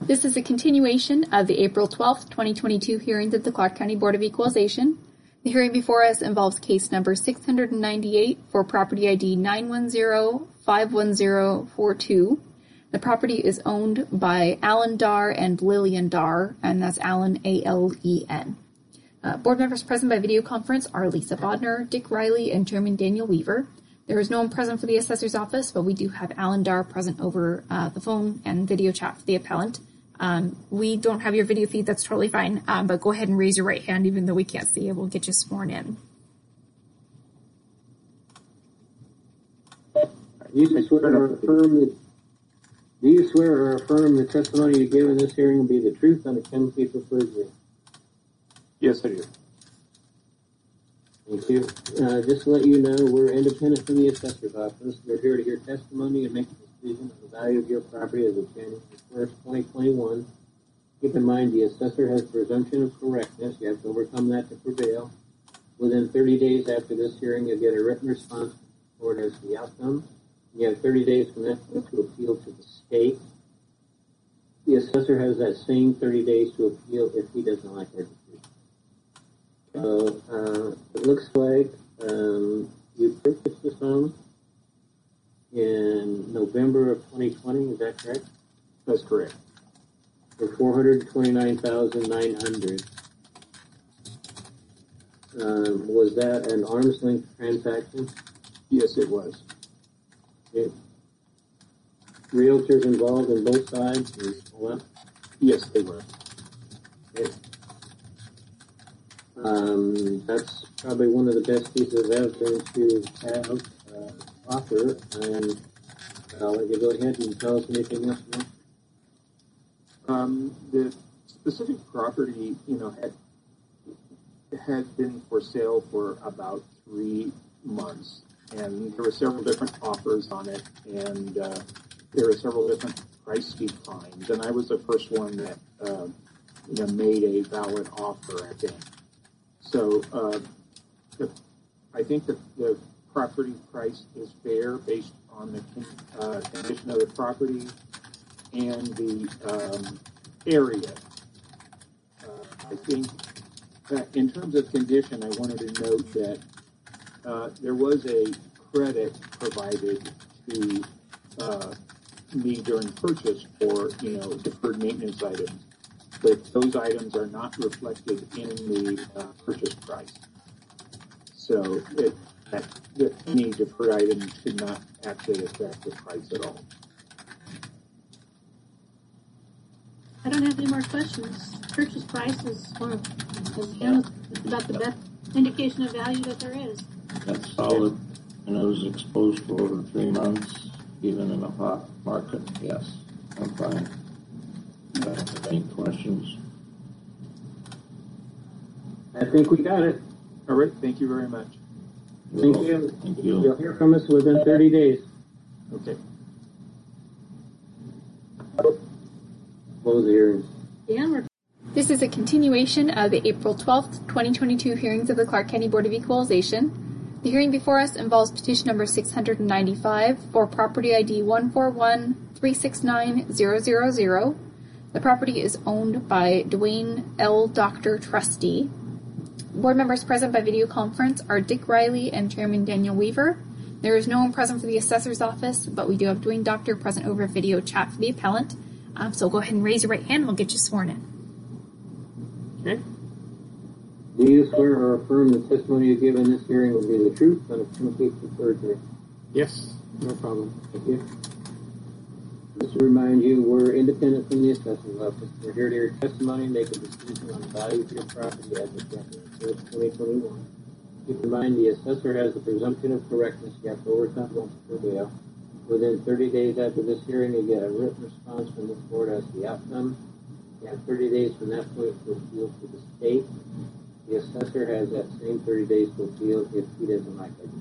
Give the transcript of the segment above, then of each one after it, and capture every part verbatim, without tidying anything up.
This is a continuation of the April twelfth, twenty twenty-two hearings of the Clark County Board of Equalization. The hearing before us involves case number six hundred ninety-eight for property I D nine one zero five one zero four two. The property is owned by Alan Dar and Lillian Dar, and that's Alan, A L E N. Uh, board members present by video conference are Lisa Bodner, Dick Riley, and Chairman Daniel Weaver. There is no one present for the assessor's office, but we do have Alan Dar present over uh, the phone and video chat for the appellant. Um, we don't have your video feed, that's totally fine, um, but go ahead and raise your right hand even though we can't see it. We'll get you sworn in. You swear or affirm that, do you swear or affirm the testimony you give in this hearing will be the truth and accountability for perjury? Yes, I do. Thank you. Uh, just to let you know, we're independent from the assessor's office. We're here to hear testimony and make a decision on the value of your property as of January first, twenty twenty-one. Keep in mind the assessor has presumption of correctness. You have to overcome that to prevail. Within thirty days after this hearing, you'll get a written response from the court as to the outcome. You have thirty days from that point to appeal to the state. The assessor has that same thirty days to appeal if he doesn't like our decision. So, uh, it looks like um, you purchased this home in November of twenty twenty, is that correct? That's correct. For four hundred twenty-nine thousand nine hundred dollars. Um, was that an arm's length transaction? Yes, it was. Okay. Realtors involved in both sides? Or what? Yes, they were. Okay. Um, that's probably one of the best pieces of evidence to have uh, offer, and I'll let you go ahead and tell us anything else you want. Um, the specific property, you know, had had been for sale for about three months, and there were several different offers on it, and uh, there were several different price declines, and I was the first one that uh, you know made a valid offer, I think. So uh, the, I think that the property price is fair based on the uh, condition of the property and the um, area. Uh, I think that in terms of condition, I wanted to note that uh, there was a credit provided to uh, me during purchase for, you know, deferred maintenance items. But those items are not reflected in the uh, purchase price. So it, that, that any deferred item should not actually affect the price at all. I don't have any more questions. Purchase price is one of, as Hannah, it's about the best indication of value that there is. That's solid, and it was exposed for over three months, even in a hot market. Yes, I'm fine. Uh, any questions? I think we got it. All right, thank you very much. Thank you. Thank you. You'll hear from us within thirty days. Okay. Close the hearing. Dan, we're This is a continuation of the April twelfth, twenty twenty-two hearings of the Clark County Board of Equalization. The hearing before us involves petition number six hundred ninety-five for property I D one four one three six nine zero zero zero. The property is owned by Dwayne L. Doctor Trustee. Board members present by video conference are Dick Riley and Chairman Daniel Weaver. There is no one present for the assessor's office, but we do have Dwayne Doctor present over video chat for the appellant. Um, so go ahead and raise your right hand and we'll get you sworn in. Okay. Do you swear or affirm the testimony you give in this hearing will be the truth and a complete perjury? Yes, no problem. Thank you. Just to remind you, we're independent from the assessor's office. We're here to hear testimony, make a decision on the value of your property as of January first, twenty twenty-one. Keep in mind, the assessor has the presumption of correctness. You have to overcome once per prevail. Within thirty days after this hearing, you get a written response from the court as to the outcome. You have thirty days from that point to appeal to the state. The assessor has that same thirty days to appeal if he doesn't like it.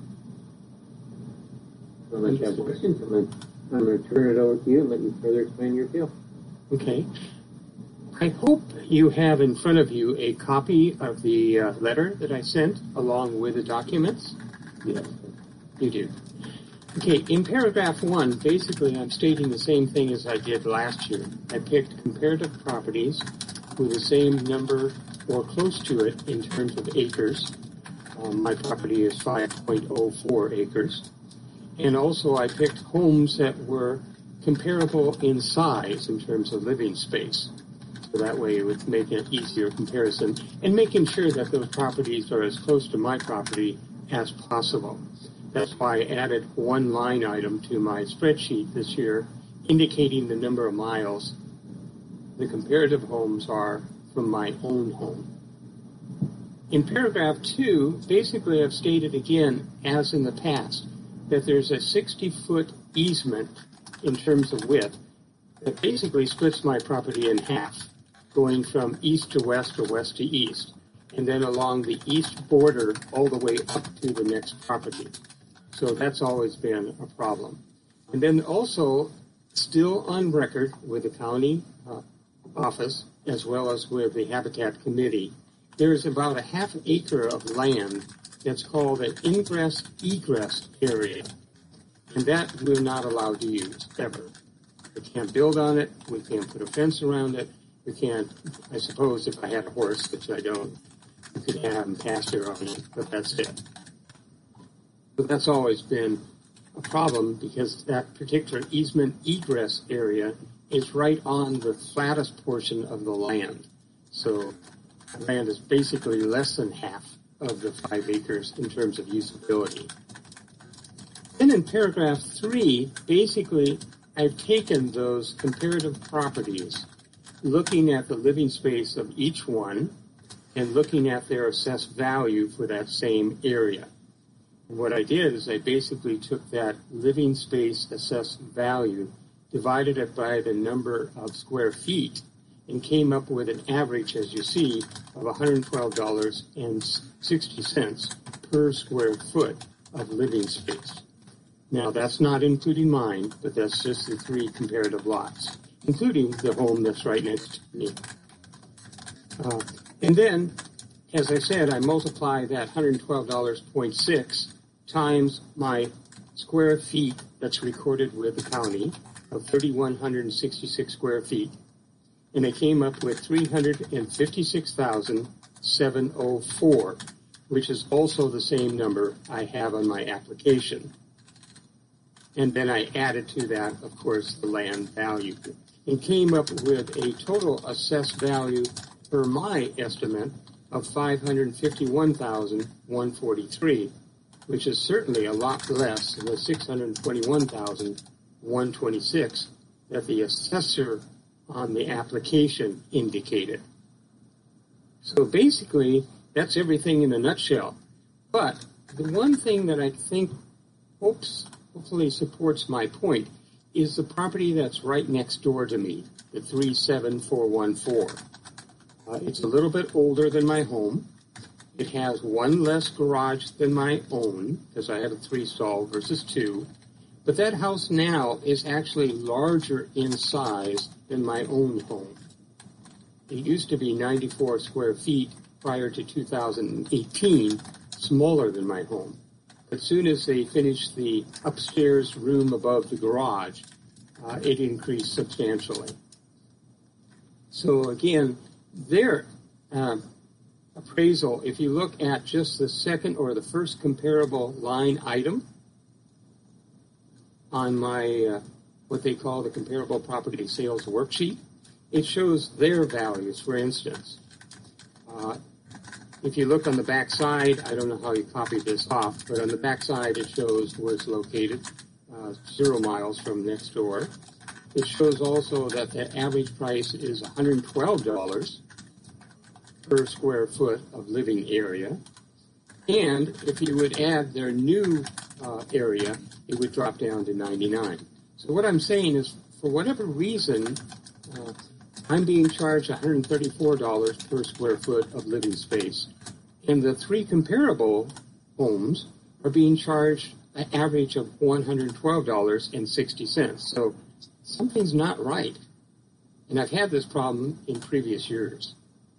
So unless you have questions, I'm going to I'm going to turn it over to you and let you further explain your appeal. Okay. I hope you have in front of you a copy of the uh, letter that I sent along with the documents. Yes. You do. Okay, in paragraph one, basically I'm stating the same thing as I did last year. I picked comparative properties with the same number or close to it in terms of acres. Um, my property is five point oh four acres. And also I picked homes that were comparable in size in terms of living space. So that way it would make an easier comparison and making sure that those properties are as close to my property as possible. That's why I added one line item to my spreadsheet this year indicating the number of miles the comparative homes are from my own home. In paragraph two, basically I've stated again, as in the past, that there's a sixty-foot easement in terms of width that basically splits my property in half, going from east to west or west to east, and then along the east border all the way up to the next property. So that's always been a problem. And then also, still on record with the county uh, office, as well as with the Habitat Committee, there's about a half acre of land that's called an ingress-egress area. And that we're not allowed to use, ever. We can't build on it, we can't put a fence around it, we can't, I suppose if I had a horse, which I don't, we could have them pasture on it, but that's it. But that's always been a problem because that particular easement egress area is right on the flattest portion of the land. So the land is basically less than half of the five acres in terms of usability. Then in paragraph three, basically I've taken those comparative properties, looking at the living space of each one and looking at their assessed value for that same area. And what I did is I basically took that living space assessed value, divided it by the number of square feet, and came up with an average, as you see, of one hundred twelve dollars and sixty cents per square foot of living space. Now, that's not including mine, but that's just the three comparative lots, including the home that's right next to me. Uh, and then, as I said, I multiply that one hundred twelve dollars and six cents times my square feet that's recorded with the county of three thousand one hundred sixty-six square feet, and I came up with three hundred fifty-six thousand seven hundred four, which is also the same number I have on my application. And then I added to that, of course, the land value, and came up with a total assessed value per my estimate of five hundred fifty-one thousand one hundred forty-three, which is certainly a lot less than the six hundred twenty-one thousand one hundred twenty-six that the assessor on the application indicated. So basically, that's everything in a nutshell. But the one thing that I think hopes, hopefully supports my point is the property that's right next door to me, the three seven four one four. Uh, it's a little bit older than my home. It has one less garage than my own, because I have a three-stall versus two. But that house now is actually larger in size than my own home. It used to be ninety-four square feet prior to two thousand eighteen, smaller than my home. As soon as they finished the upstairs room above the garage, uh, it increased substantially. So again, their uh, appraisal, if you look at just the second or the first comparable line item on my, uh, what they call the comparable property sales worksheet, it shows their values, for instance. Uh, if you look on the back side, I don't know how you copied this off, but on the back side it shows where it's located, uh, zero miles from next door. It shows also that the average price is one hundred twelve dollars per square foot of living area. And if you would add their new uh, area, it would drop down to ninety-nine. So what I'm saying is, for whatever reason, uh, I'm being charged one hundred thirty-four dollars per square foot of living space. And the three comparable homes are being charged an average of one hundred twelve dollars and sixty cents. So something's not right. And I've had this problem in previous years.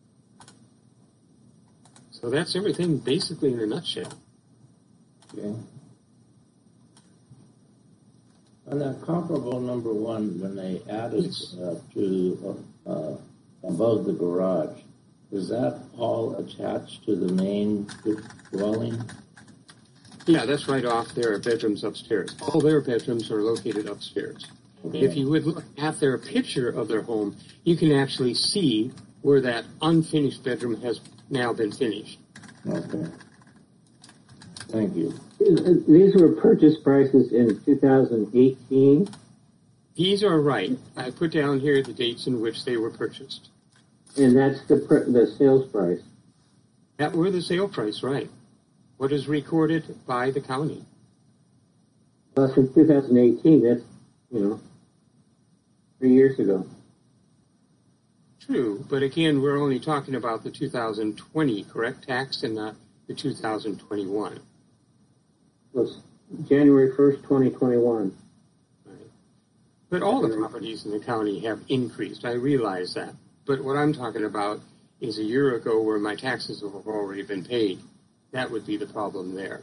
So that's everything basically in a nutshell. Okay. On that comparable number one, when they added uh, to uh, above the garage, is that all attached to the main dwelling? Yeah, that's right off their bedrooms upstairs. All their bedrooms are located upstairs. Okay. If you would look at their picture of their home, you can actually see where that unfinished bedroom has now been finished. Okay. Thank you. These were purchase prices in two thousand eighteen. These are right. I put down here the dates in which they were purchased. And that's the pr- the sales price. That were the sale price, right? What is recorded by the county. Well, from two thousand eighteen, that's, you know, three years ago. True, but again, we're only talking about the two thousand twenty, correct, tax, and not the two thousand twenty-one. It was January first, twenty twenty-one. Right. But all the properties in the county have increased. I realize that. But what I'm talking about is a year ago where my taxes have already been paid. That would be the problem there.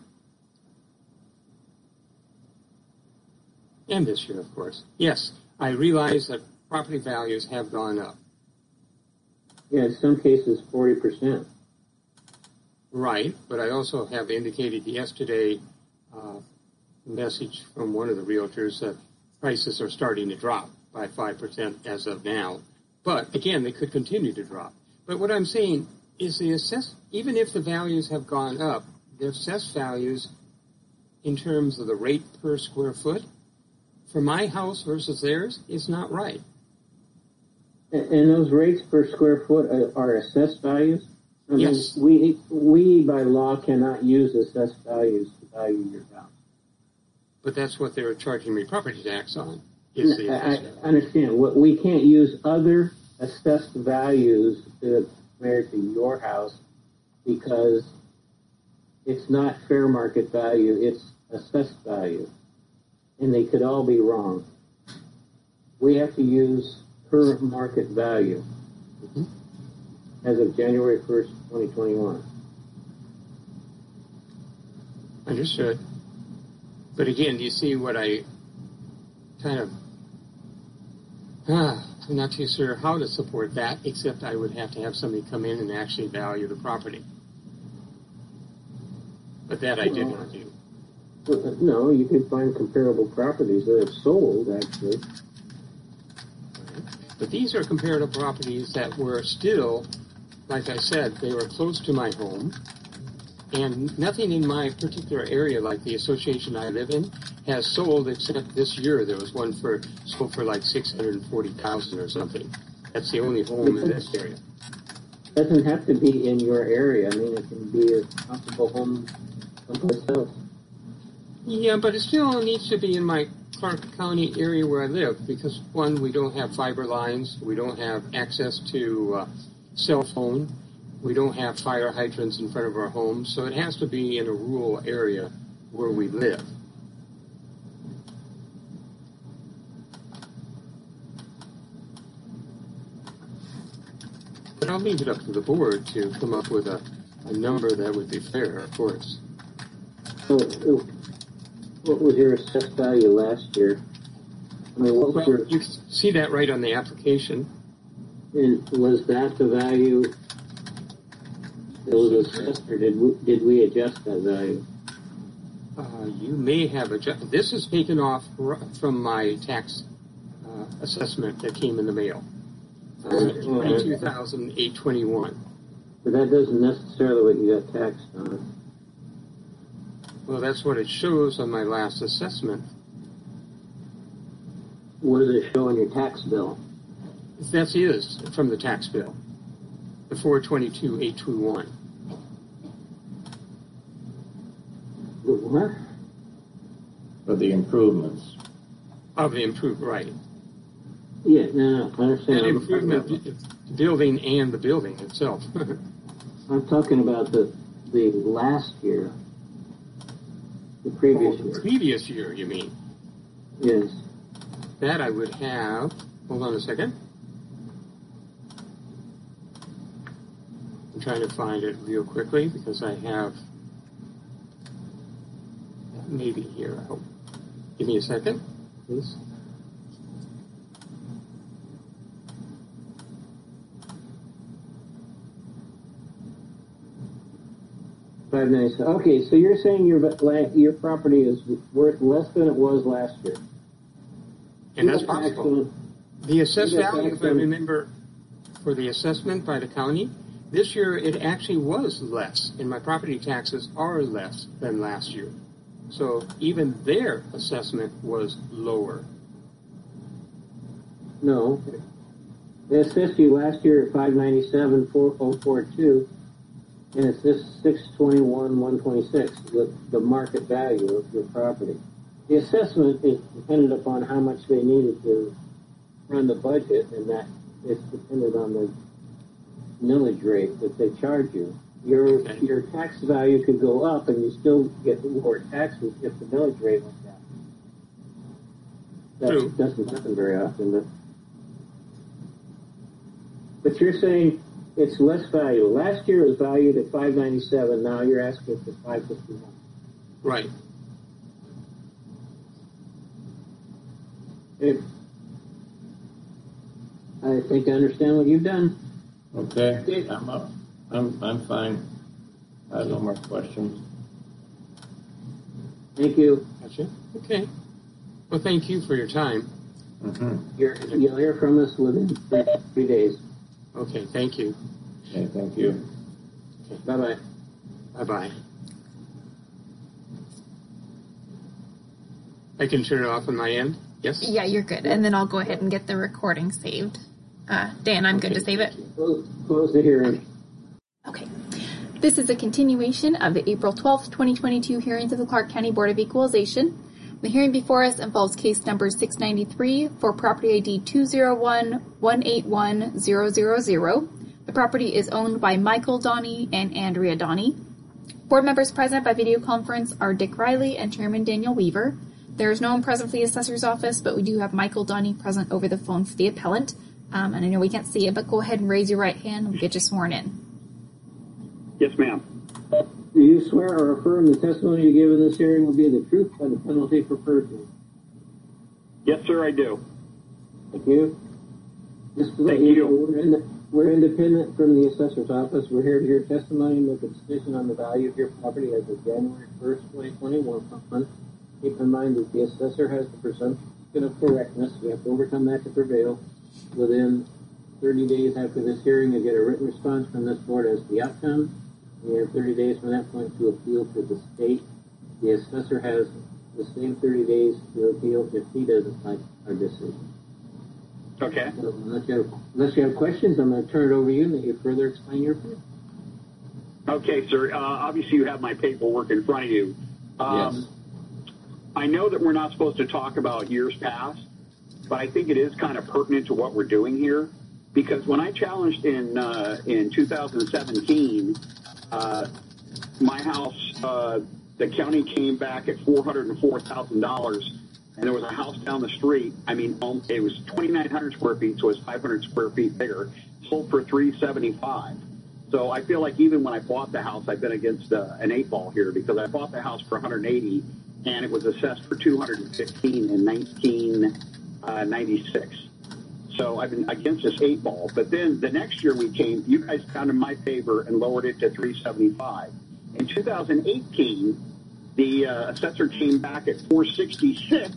And this year, of course. Yes, I realize that property values have gone up. Yeah, in some cases, forty percent. Right, but I also have indicated yesterday uh, a message from one of the realtors that prices are starting to drop by five percent as of now. But again, they could continue to drop. But what I'm saying is the assess, even if the values have gone up, the assessed values in terms of the rate per square foot for my house versus theirs is not right. And, and those rates per square foot are, are assessed values? I Yes. mean, we, we by law cannot use assessed values to value your house. But that's what they're charging me property tax on. Is the I, I assessment. understand. What we can't use other assessed values to compare to your house because it's not fair market value, it's assessed value. And they could all be wrong. We have to use per market value Mm-hmm. as of January first, twenty twenty-one. Understood. But again, do you see what I kind of, ah, I'm not too sure how to support that, except I would have to have somebody come in and actually value the property. But that I did not do. Well, no, you can find comparable properties that have sold, actually. But these are comparative properties that were still, like I said, they were close to my home. And nothing in my particular area, like the association I live in, has sold except this year. There was one for sold for like six hundred forty thousand dollars or something. That's the only home in this area. Doesn't have to be in your area. I mean, it can be a comparable home someplace else. Yeah, but it still needs to be in my Clark County area where I live because, one, we don't have fiber lines. We don't have access to uh, cell phone. We don't have fire hydrants in front of our homes. So it has to be in a rural area where we live. But I'll leave it up to the board to come up with a, a number that would be fair, of course. So, uh, what was your assessed value last year? I mean, what was Well, your, you see that right on the application. and was that the value that was assessed, or did we, did we adjust that value? Uh, you may have adjusted. This is taken off r- from my tax uh, assessment that came in the mail. Uh, twenty-two thousand eight hundred twenty-one. But that doesn't necessarily what you got taxed on. Well, that's what it shows on my last assessment. What does it show on your tax bill? That is from the tax bill. The four twenty-two eight twenty-one. What? For the improvements. Of the improved, right. Yeah, no, no, I understand. And I'm, improvement, the building and the building itself. I'm talking about the the last year, the previous Oh, the year. previous year, you mean? Yes. That I would have, hold on a second. I'm trying to find it real quickly because I have, maybe here, I hope. Give me a second. please. Five ninety-seven. Okay, so you're saying your your property is worth less than it was last year. And that's possible. The assessed value, if I remember, for the assessment by the county, this year it actually was less, and my property taxes are less than last year. So even their assessment was lower. No. They assessed you last year at five ninety-seven four oh four two, and it's this six twenty-one one twenty-six, the, the market value of your property. The assessment is dependent upon how much they needed to run the budget, and that is dependent on the millage rate that they charge you. Your okay. your tax value could go up, and you still get lower taxes if the millage rate went down. That True. doesn't happen very often, but but you're saying it's less value. Last year it was valued at five ninety-seven. Now you're asking for five fifty-one. Right. If, I think I understand what you've done. Okay, okay. I'm up. I'm I'm fine. I have no more questions. Thank you. Gotcha. Okay. Well, thank you for your time. Mm-hmm. You're, you'll hear from us within three, three days. Okay, thank you. Okay, thank you. Okay. Bye-bye. Bye-bye. I can turn it off on my end? Yes? Yeah, you're good. And then I'll go ahead and get the recording saved. Uh, Dan, I'm okay. good to save it. Close, close the hearing. Okay. This is a continuation of the April twelfth, twenty twenty-two hearings of the Clark County Board of Equalization. The hearing before us involves case number six ninety-three for property I D two zero one one eight one zero zero zero. The property is owned by Michael Donnie and Andrea Donnie. Board members present by video conference are Dick Riley and Chairman Daniel Weaver. There is no one present for the assessor's office, but we do have Michael Donnie present over the phone for the appellant. Um, and I know we can't see it, but go ahead and raise your right hand and we'll get you sworn in. Yes, ma'am. Do you swear or affirm the testimony you give in this hearing will be the truth by the penalty for perjury? Yes, sir, I do. Thank you. Just to let Thank you you. know, we're, in, we're independent from the assessor's office. We're here to hear testimony and make a decision on the value of your property as of January first, twenty twenty-one. Keep in mind that the assessor has the presumption of correctness. We have to overcome that to prevail. Within thirty days after this hearing, you'll get a written response from this board as to the outcome. We have thirty days from that point to appeal to the state. The assessor has the same thirty days to appeal if he doesn't like our decision. Okay. So unless you have, unless you have questions, I'm going to turn it over to you and let you further explain your opinion. Okay, sir. Uh, obviously, you have my paperwork in front of you. Um, yes. I know that we're not supposed to talk about years past, but I think it is kind of pertinent to what we're doing here. Because when I challenged in uh, in two thousand seventeen, uh, my house, uh, the county came back at four hundred four thousand dollars, and there was a house down the street. I mean, it was twenty-nine hundred square feet, so it was five hundred square feet bigger, sold for three seventy-five. So I feel like even when I bought the house, I've been against uh, an eight ball here because I bought the house for one hundred eighty, and it was assessed for two hundred fifteen in nineteen ninety-six. So I've been against this eight ball. But then the next year we came, you guys found in my favor and lowered it to three seventy-five. In two thousand eighteen, the uh, assessor came back at four sixty-six,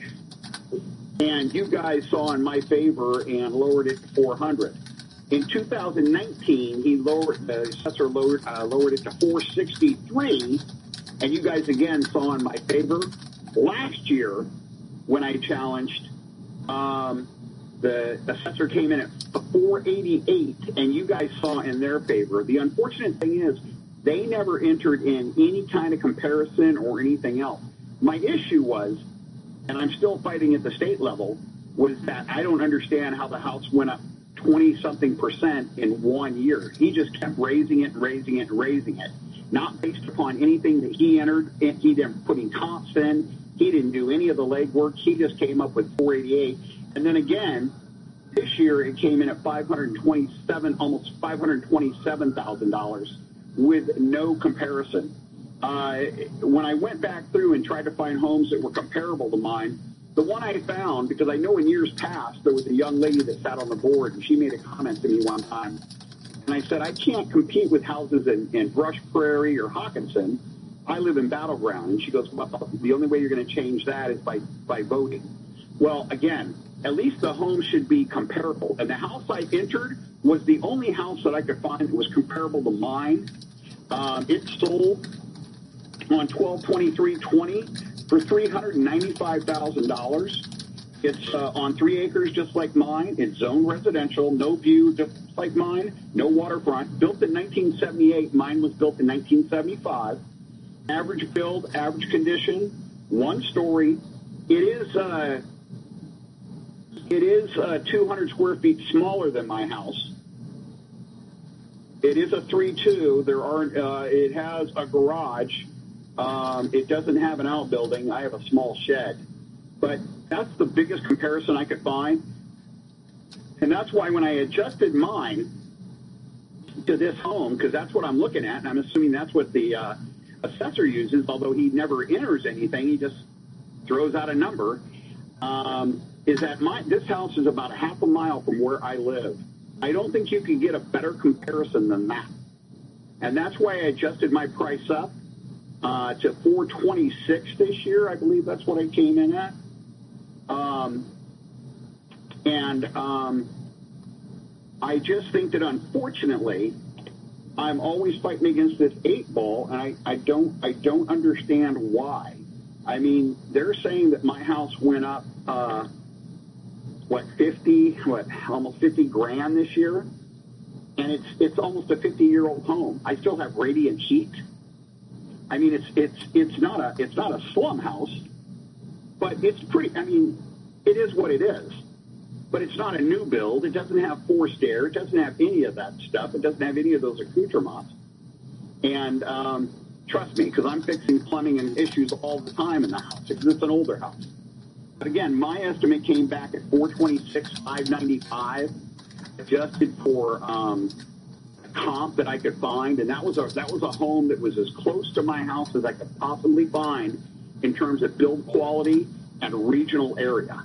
and you guys saw in my favor and lowered it to four hundred. In two thousand nineteen, he lowered the assessor lowered, uh, lowered it to four sixty-three, and you guys again saw in my favor. Last year, when I challenged, um, the assessor came in at four eighty-eight, and you guys saw in their favor. The unfortunate thing is they never entered in any kind of comparison or anything else. My issue was, and I'm still fighting at the state level, was that I don't understand how the house went up twenty-something percent in one year. He just kept raising it and raising it and raising it, not based upon anything that he entered. He didn't put in comps in. He didn't do any of the legwork. He just came up with four eighty-eight. And then again, this year it came in at five hundred twenty-seven, almost five hundred twenty-seven thousand dollars with no comparison. Uh, when I went back through and tried to find homes that were comparable to mine, The one I found, because I know in years past there was a young lady that sat on the board and she made a comment to me one time. And I said, I can't compete with houses in, in Brush Prairie or Hawkinson. I live in Battleground. And she goes, well, the only way you're going to change that is by, by voting. Well, again, at least the home should be comparable. And the house I entered was the only house that I could find that was comparable to mine. Um, it sold on twelve twenty-three twenty for three hundred ninety-five thousand dollars. It's uh, on three acres just like mine. It's zoned residential, no view just like mine, no waterfront. Built in nineteen seventy-eight. Mine was built in nineteen seventy-five. Average build, average condition, one story. It is uh, it is uh, two hundred square feet smaller than my house. It is a three two. There are uh, it has a garage. Um, it doesn't have an outbuilding. I have a small shed. But that's the biggest comparison I could find. And that's why when I adjusted mine to this home, because that's what I'm looking at, and I'm assuming that's what the uh, assessor uses, although he never enters anything, he just throws out a number, um, is that my this house is about a half a mile from where I live. I don't think you can get a better comparison than that. And that's why I adjusted my price up uh, to four twenty-six this year. I believe that's what I came in at. Um, and um, I just think that unfortunately, I'm always fighting against this eight ball, and I, I don't I don't understand why. I mean, they're saying that my house went up uh, what fifty, what almost fifty grand this year, and it's it's almost a fifty year old home. I still have radiant heat. I mean, it's it's it's not a it's not a slum house. But it's pretty, I mean, it is what it is. But it's not a new build. It doesn't have forced air. It doesn't have any of that stuff. It doesn't have any of those accoutrements. And um, trust me, because I'm fixing plumbing and issues all the time in the house, because it's an older house. But again, my estimate came back at four twenty-six, five ninety-five, adjusted for um, a comp that I could find. And that was a that was a home that was as close to my house as I could possibly find in terms of build quality and regional area.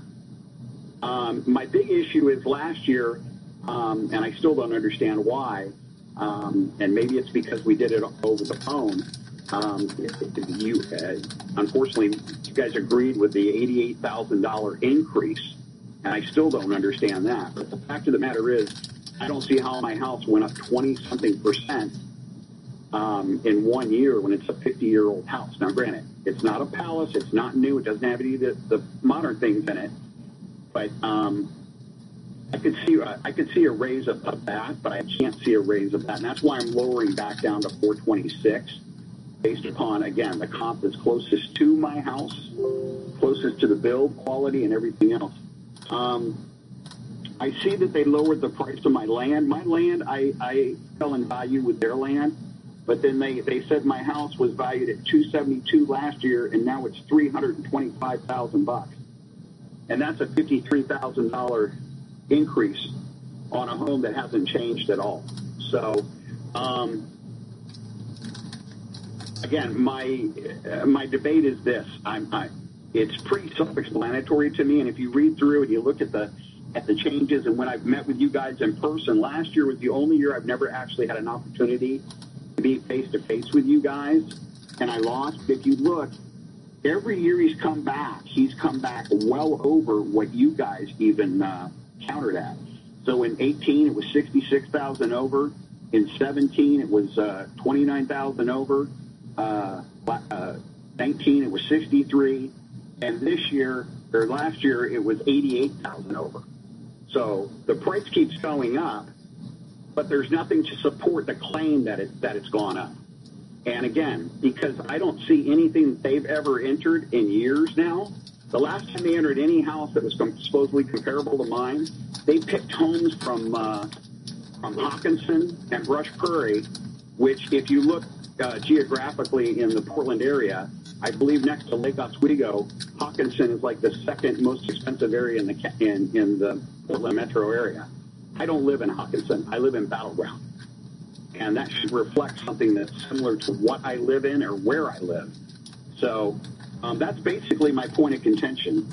Um, my big issue is last year, um, and I still don't understand why, um, and maybe it's because we did it over the phone. Um, you, uh, unfortunately, you guys agreed with the eighty-eight thousand dollars increase, and I still don't understand that. But the fact of the matter is, I don't see how my house went up twenty-something percent Um, in one year when it's a fifty year old house. Now, granted, it's not a palace, it's not new, it doesn't have any of the, the modern things in it, but um, I could see I could see a raise of, of that, but I can't see a raise of that, and that's why I'm lowering back down to four twenty-six, based upon, again, the comp that's closest to my house, closest to the build quality and everything else. Um, I see that they lowered the price of my land. My land, I, I fell in value with their land. But then they, they said my house was valued at two seventy-two last year, and now it's three hundred twenty-five thousand bucks, and that's a fifty-three thousand dollar increase on a home that hasn't changed at all. So, um, again, my uh, my debate is this: I'm, I, it's pretty self-explanatory to me, and if you read through and you look at the at the changes, and when I've met with you guys in person, last year was the only year I've never actually had an opportunity be face to face with you guys, and I lost. If you look, every year he's come back, he's come back well over what you guys even uh, countered at. So in eighteen, it was sixty-six thousand over. In seventeen, it was uh, twenty-nine thousand over. Uh, uh, nineteen, it was sixty-three, and this year or last year, it was eighty-eight thousand over. So the price keeps going up, but there's nothing to support the claim that it that it's gone up. And again, because I don't see anything that they've ever entered in years now. The last time they entered any house that was supposedly comparable to mine, they picked homes from uh, from Hawkinson and Brush Prairie, which, if you look uh, geographically in the Portland area, I believe next to Lake Oswego, Hawkinson is like the second most expensive area in the in in the Portland metro area. I don't live in Hawkinson. I live in Battleground. And that should reflect something that's similar to what I live in or where I live. So um, that's basically my point of contention.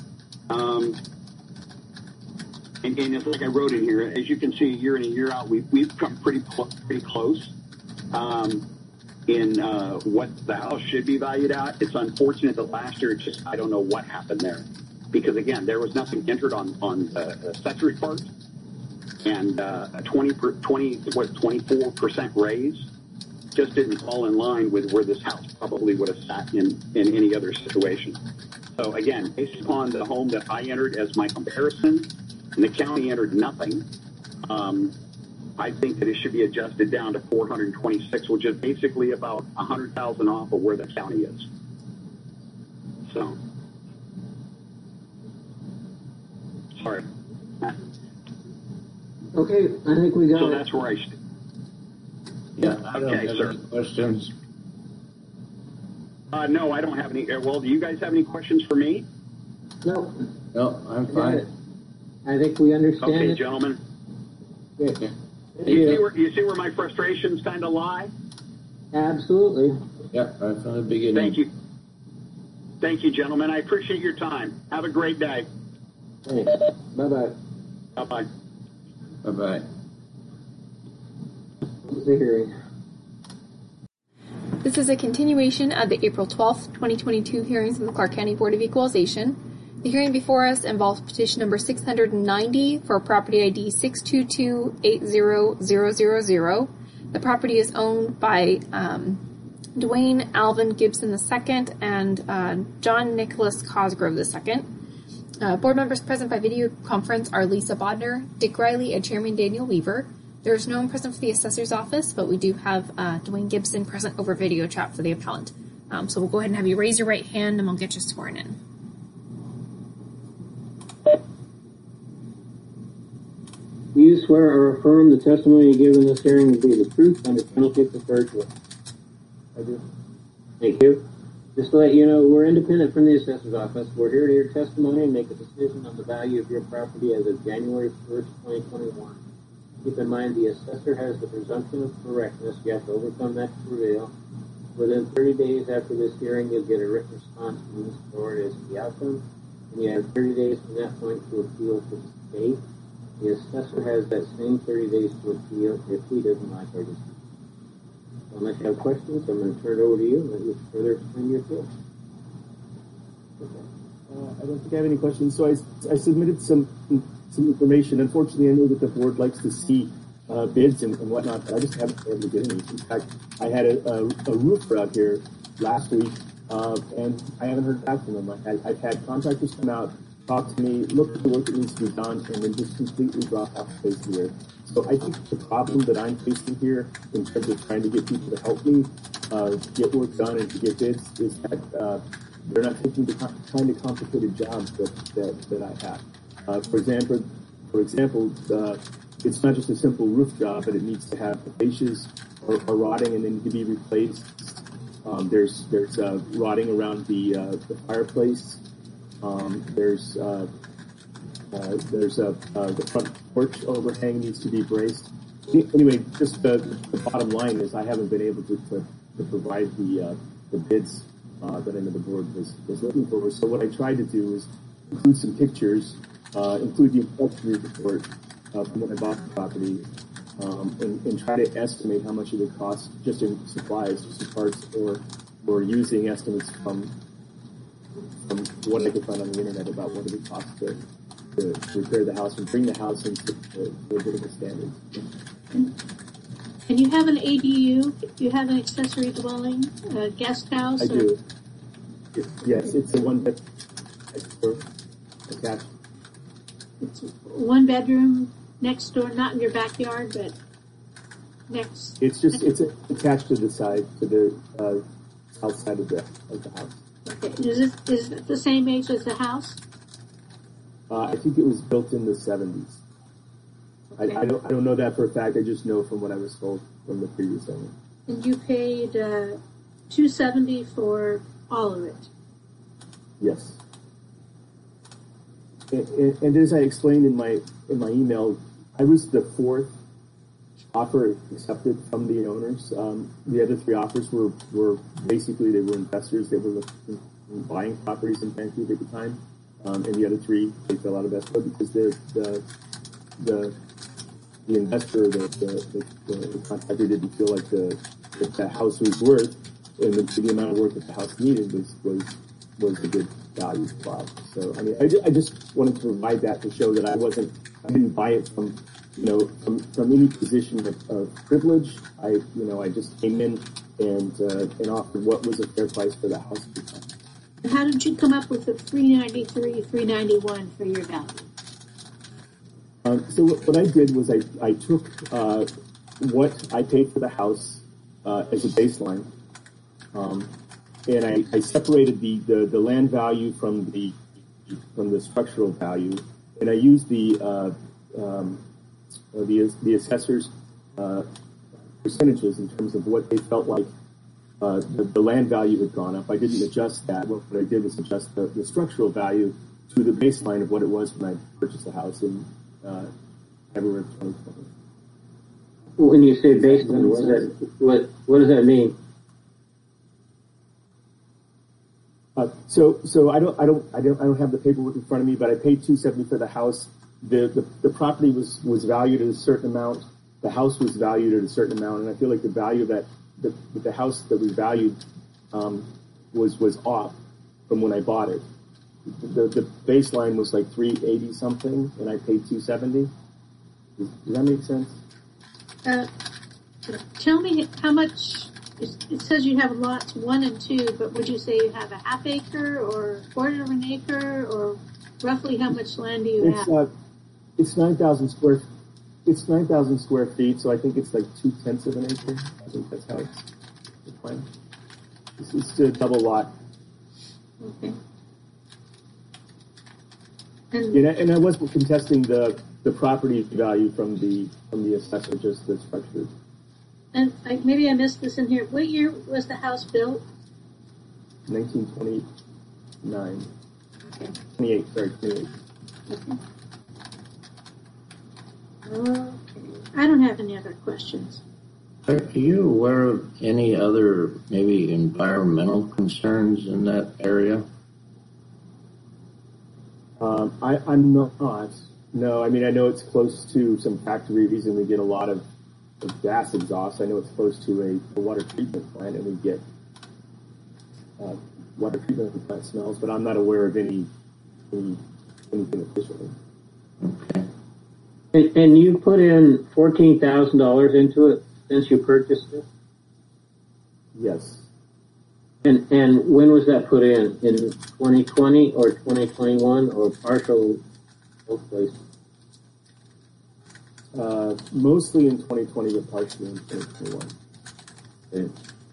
Um, and, and it's like I wrote in here, as you can see, year in and year out, we've, we've come pretty, pretty close um, in uh, what the house should be valued at. It's unfortunate that last year, it just, I don't know what happened there. Because, again, there was nothing entered on, on the accessory part. And uh, a twenty, twenty, what, twenty-four percent raise just didn't fall in line with where this house probably would have sat in, in any other situation. So, again, based upon the home that I entered as my comparison, and the county entered nothing, um, I think that it should be adjusted down to four hundred twenty-six, which is basically about one hundred thousand dollars off of where the county is. So, sorry. Okay, I think we got So it. that's where I should. Yeah, I don't Okay, have sir. any questions. Uh, no, I don't have any. uh, Well, do you guys have any questions for me? No, No, I'm I got fine. it. I think we understand Okay, it. gentlemen. Yeah. Yeah. Thank You see you. where you see where my frustrations kind of lie? Absolutely. Yeah, right from the beginning. Thank you. Thank you, gentlemen. I appreciate your time. Have a great day. Thanks. Bye-bye. Bye bye. Bye-bye. Close the hearing. This is a continuation of the April twelfth, twenty twenty-two hearings of the Clark County Board of Equalization. The hearing before us involves petition number six hundred ninety for property I D six two two eight zero zero zero zero. The property is owned by um, Dwayne Alvin Gibson the second and uh, John Nicholas Cosgrove the second. Uh, board members present by video conference are Lisa Bodner, Dick Riley, and Chairman Daniel Weaver. There is no one present for the assessor's office, but we do have uh, Dwayne Gibson present over video chat for the appellant. Um, so we'll go ahead and have you raise your right hand and we'll get you sworn in. Do you swear or affirm the testimony you give in this hearing will be the truth under penalty of perjury? I do. Thank you. Just to let you know, we're independent from the assessor's office. We're here to hear testimony and make a decision on the value of your property as of January first, twenty twenty-one. Keep in mind the assessor has the presumption of correctness. You have to overcome that to prevail. Within thirty days after this hearing, you'll get a written response from this board as to the outcome, and you have thirty days from that point to appeal to the state. The assessor has that same thirty days to appeal if he doesn't like our decision. Unless you have questions, I'm going to turn it over to you and let you further explain your appeal. Uh, I don't think I have any questions. So I, I submitted some some information. Unfortunately, I know that the board likes to see uh, bids and, and whatnot, but I just haven't been able to get any. In fact, I had a, a, a roofer out here last week, uh, and I haven't heard back from them. I had, I've had contractors come out, talk to me, look at the work that needs to be done, and then just completely drop off the face of the earth. So I think the problem that I'm facing here in terms of trying to get people to help me uh, get work done and to get bids is that uh, they're not taking the kind of complicated jobs that, that, that I have. Uh, for example, for example, uh, it's not just a simple roof job, but it needs to have the fascias are, are rotting and they need to be replaced. Um, there's there's uh, rotting around the uh, the fireplace. Um, there's uh, uh, there's a uh, the front porch overhang needs to be braced. Anyway, just the, the bottom line is I haven't been able to to, to provide the uh, the bids uh, that I know the board was was looking for. So what I tried to do is include some pictures, uh, include the inspection report uh, from when I bought the property, um, and, and try to estimate how much it would cost just in supplies, just in parts, or or using estimates from from what I could find on the internet about what it would cost to, to, to repair the house and bring the house into the legitimate standards. And you have an A D U, you have an accessory dwelling, a guest house? I or- do. Yes, it's the one that attached. It's one bedroom next door, not in your backyard, but next. It's just it's attached to the side, to the uh, south side of the of the house. Okay. Is it, is it the same age as the house? Uh, I think it was built in the seventies. Okay. I, I don't I don't know that for a fact. I just know from what I was told from the previous owner. And you paid uh, two seventy for all of it. Yes. And, and, and as I explained in my in my email, I was the fourth offer accepted from the owners. Um, the other three offers were, were basically they were investors. They were looking, buying properties in Vancouver at the time. Um, and the other three, they fell out of escrow because the, the, the, the investor, the, the, the, the contractor didn't feel like the, that the house was worth, and the, the amount of work that the house needed was, was, was a good value to buy. So, I mean, I, I just wanted to provide that to show that I wasn't, I didn't buy it from, you know, from, from any position of, of privilege. I, you know, I just came in and, uh, and offered what was a fair price for the house. And how did you come up with the three ninety-three, three ninety-one for your value? Um, so what, what I did was I, I took, uh, what I paid for the house, uh, as a baseline. Um, and I, I separated the, the, the land value from the, from the structural value. And I used the, uh, um, the, the assessor's, uh, percentages in terms of what they felt like, uh, the, the land value had gone up. I didn't adjust that. What, what I did was adjust the, the structural value to the baseline of what it was when I purchased the house in, uh, February of twenty twenty. When you say baseline, what does that, what, what does that mean? Uh, so, so I don't, I don't, I don't, I don't have the paperwork in front of me, but I paid two seventy for the house. The, the, the property was, was valued at a certain amount. The house was valued at a certain amount, and I feel like the value of that, the, the house that was valued, um, was, was off from when I bought it. The, the baseline was like three eighty something, and I paid two seventy. Does, does that make sense? Uh, tell me how much. It says you have lots one and two, but would you say you have a half acre or a quarter of an acre, or roughly how much land do you it's, have? Uh, it's nine thousand square. It's nine thousand square feet, so I think it's like two tenths of an acre. I think that's how it's defined. It's, it's a double lot. Okay. And, Yeah, and I wasn't contesting the the property value from the from the assessor, just the structure. and I, maybe I missed this in here. What year was the house built? nineteen twenty-nine. Okay. twenty-eight, sorry, twenty-eight. Okay. Okay. I don't have any other questions. Are you aware of any other maybe environmental concerns in that area? Um, I, I'm not. No, I mean, I know it's close to some factories and we get a lot of, of gas exhaust. I know it's close to a, a water treatment plant and we get uh, water treatment plant smells, but I'm not aware of any, any anything officially. Okay. And, and you put in fourteen thousand dollars into it since you purchased it? Yes. And, and when was that put in? In twenty twenty or twenty twenty-one or partial both places? Uh, mostly in twenty twenty, but partially in twenty twenty-one. Okay.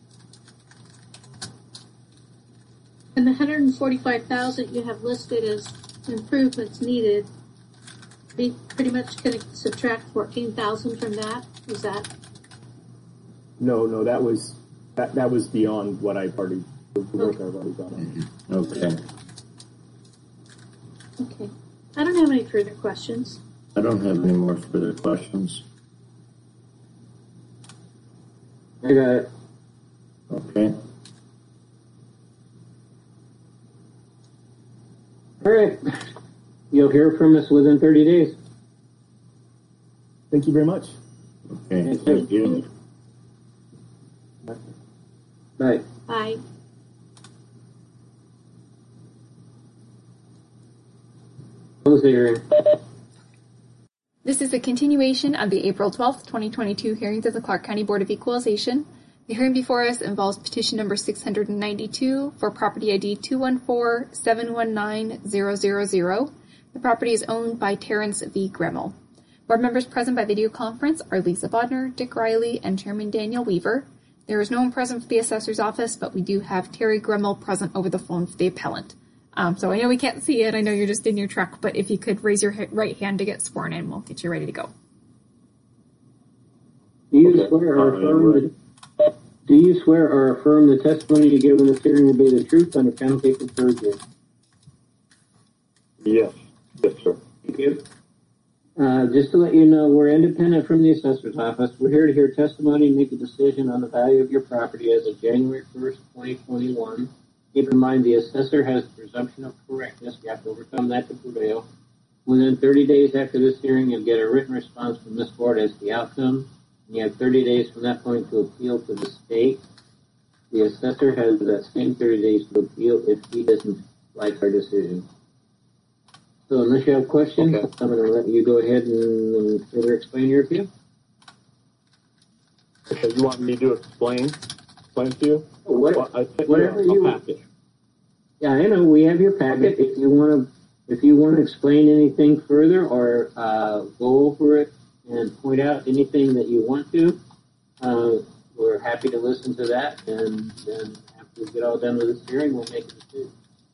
And the one hundred forty-five thousand you have listed as improvements needed, be pretty much going to subtract fourteen thousand from that? Is that? No, no, that was that that was beyond what I've already the work I've already done. Okay. Okay. I don't have any further questions. I don't have any more further questions. I got it. Okay. All right. You'll hear from us within thirty days. Thank you very much. Okay. Thank you. Bye. Bye. Close the hearing. This is a continuation of the April twelfth, twenty twenty-two hearings of the Clark County Board of Equalization. The hearing before us involves petition number six hundred ninety-two for property I D two one four seven one nine zero zero zero. The property is owned by Terrence V. Gremmel. Board members present by video conference are Lisa Bodner, Dick Riley, and Chairman Daniel Weaver. There is no one present for the assessor's office, but we do have Terry Gremmel present over the phone for the appellant. Um, so I know we can't see it. I know you're just in your truck, but if you could raise your right hand to get sworn in, we'll get you ready to go. Do you swear or affirm the, do you swear or affirm the testimony you give in this hearing will be the truth on account of perjury? Yes. Yes, sir. Thank you. Uh, just to let you know, we're independent from the assessor's office. We're here to hear testimony and make a decision on the value of your property as of January first, twenty twenty-one. Keep in mind the assessor has the presumption of correctness. You have to overcome that to prevail. Within thirty days after this hearing, you'll get a written response from this board as to the outcome. And you have thirty days from that point to appeal to the state. The assessor has that same thirty days to appeal if he doesn't like our decision. So unless you have questions, okay. I'm going to let you go ahead and uh, further explain your appeal. Okay, you want me to explain? Explain to you? What, well, I think whatever you. Packet. Yeah, I know we have your packet. If you want to, if you want to explain anything further or uh, go over it and point out anything that you want to, uh, we're happy to listen to that. And then after we get all done with this hearing, we'll make a decision.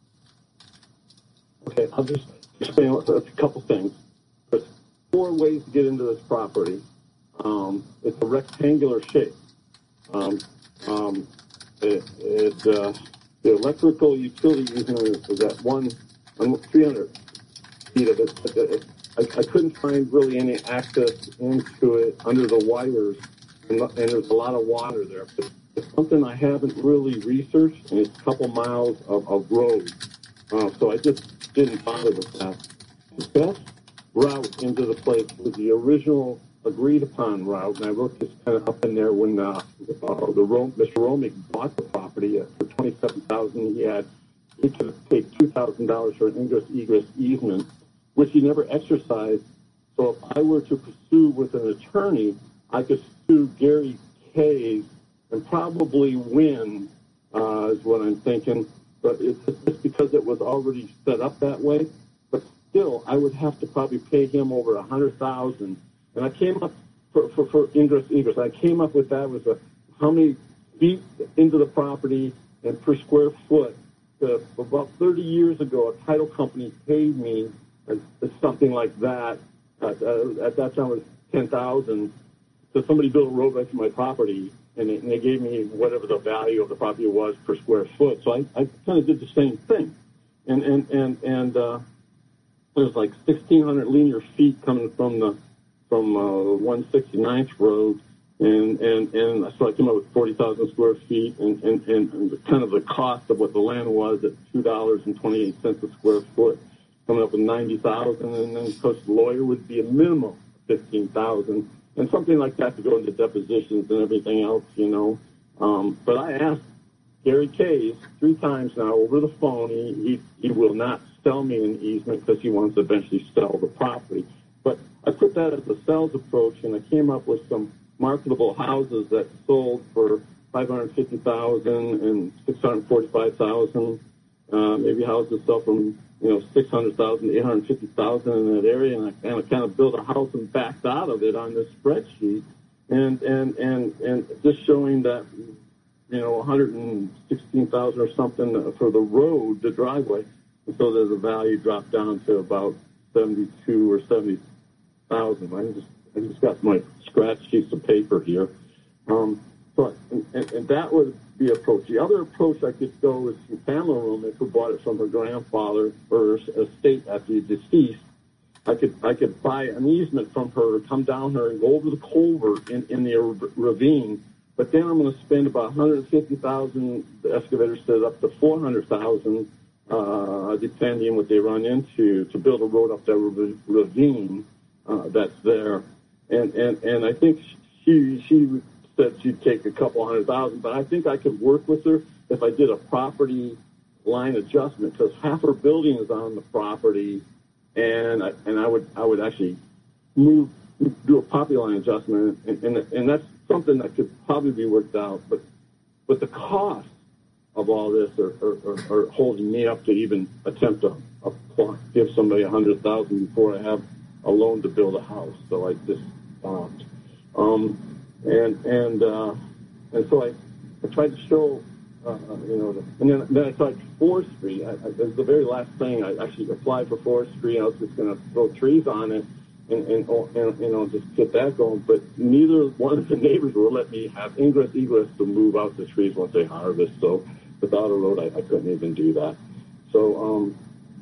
Okay, I'll just explain a couple things. There's four ways to get into this property. Um, it's a rectangular shape. Um, um, it, it, uh, the electrical utility easement is at one, three hundred feet of it. But it I, I couldn't find really any access into it under the wires, and, and there's a lot of water there. But it's something I haven't really researched, and it's a couple miles of, of road. Uh, so I just didn't bother with that. The best route into the place was the original agreed upon route, and I wrote this kind of up in there when uh, uh, the Ro- Mister Romick bought the property for twenty-seven thousand dollars. He had he could pay two thousand dollars for an ingress egress easement, which he never exercised. So if I were to pursue with an attorney, I could sue Gary Kays and probably win, uh, is what I'm thinking. But it's just because it was already set up that way. But still, I would have to probably pay him over a hundred thousand. And I came up for, for, for ingress egress. I came up with that was a, how many feet into the property and per square foot. Uh, about thirty years ago, a title company paid me uh, something like that. Uh, uh, at that time, it was ten thousand. So somebody built a road right to my property, and they, and they gave me whatever the value of the property was per square foot. So I, I kind of did the same thing, and and and and uh, there's like sixteen hundred linear feet coming from the from uh, one sixty-ninth Road, and and and so I came up with forty thousand square feet, and and and kind of the cost of what the land was at two dollars and twenty-eight cents a square foot, coming up with ninety thousand, and then of course the lawyer would be a minimum of fifteen thousand. And something like that to go into depositions and everything else, you know. Um, but I asked Gary Kays three times now over the phone. He, he, he will not sell me an easement because he wants to eventually sell the property. But I put that as a sales approach, and I came up with some marketable houses that sold for five hundred fifty thousand dollars and six hundred forty-five thousand dollars. Uh, maybe houses sell from, you know, six hundred thousand to eight hundred fifty thousand in that area, and I kind of kind of built a house and backed out of it on this spreadsheet, and and and and just showing that, you know, one hundred sixteen thousand or something for the road, the driveway, and so that the value dropped down to about seventy-two or seventy thousand. I just I just got my scratch sheets of paper here. Um, so and, and, and that would be approach. The other approach I could go is from Pamela Romick, who bought it from her grandfather or estate after he deceased. I could I could buy an easement from her, come down her, and go over the culvert in, in the ravine. But then I'm going to spend about one hundred fifty thousand. The excavator said up to four hundred thousand, uh, depending on what they run into, to build a road up that ravine uh, that's there. And and and I think she she. said she'd take a couple hundred thousand, but I think I could work with her if I did a property line adjustment, because half her building is on the property, and I, and I would I would actually move do a property line adjustment, and, and and that's something that could probably be worked out. But but the cost of all this are, are, are, are holding me up to even attempt to apply, give somebody a hundred thousand before I have a loan to build a house. So I just stopped. Um, And and uh, and so I, I tried to show, uh, you know, the, and then, then I tried forestry. I, I, that's the very last thing. I actually applied for forestry. I was just going to throw trees on it and, and, and, you know, just get that going. But neither one of the neighbors will let me have ingress, egress to move out the trees once they harvest. So without a road, I, I couldn't even do that. So, um,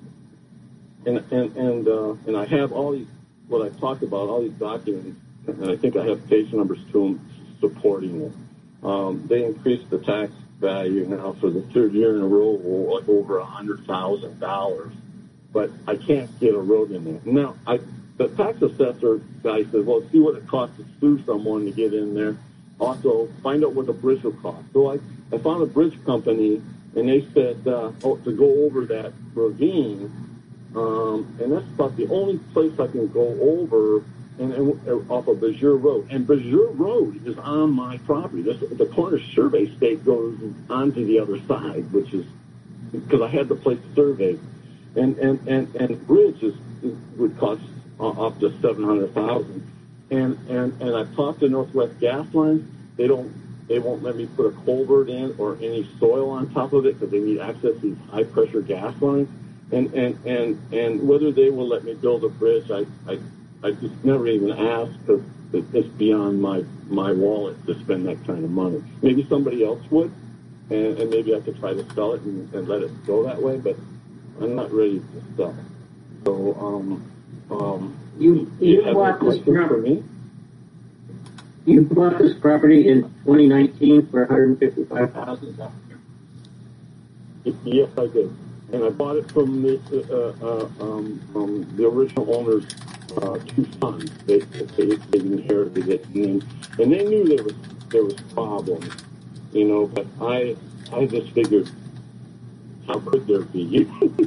and, and, and, uh, and I have all these, what I talked about, all these documents, and I think I have page numbers to them supporting it. Um, they increased the tax value now for the third year in a row, like over a hundred thousand dollars. But I can't get a road in there. Now, I, the tax assessor guy says, well, see what it costs to sue someone to get in there. Also, find out what the bridge will cost. So I, I found a bridge company, and they said, uh, oh, to go over that ravine, um, and that's about the only place I can go over and, and off of Bajur Road. And Bajur Road is on my property. This, the corner survey stake goes onto the other side, which is because I had the place surveyed. And and and and bridge is, is would cost uh, up to seven hundred thousand. And and and I've talked to Northwest Gas Lines. They don't. They won't let me put a culvert in or any soil on top of it because they need access to these high pressure gas lines. And and and and whether they will let me build a bridge, I I, I just never even asked because it's beyond my my wallet to spend that kind of money. Maybe somebody else would, and, and maybe I could try to sell it and, and let it go that way. But I'm not ready to sell. So um um You do you you have bought any this questions for property. me? You bought this property in twenty nineteen for one hundred fifty-five thousand dollars. Yes, I did, and I bought it from the uh, uh, um, um, the original owner's uh, two sons. They, they they inherited it, and and they knew there was there was problems, you know. But I I just figured, how could there be?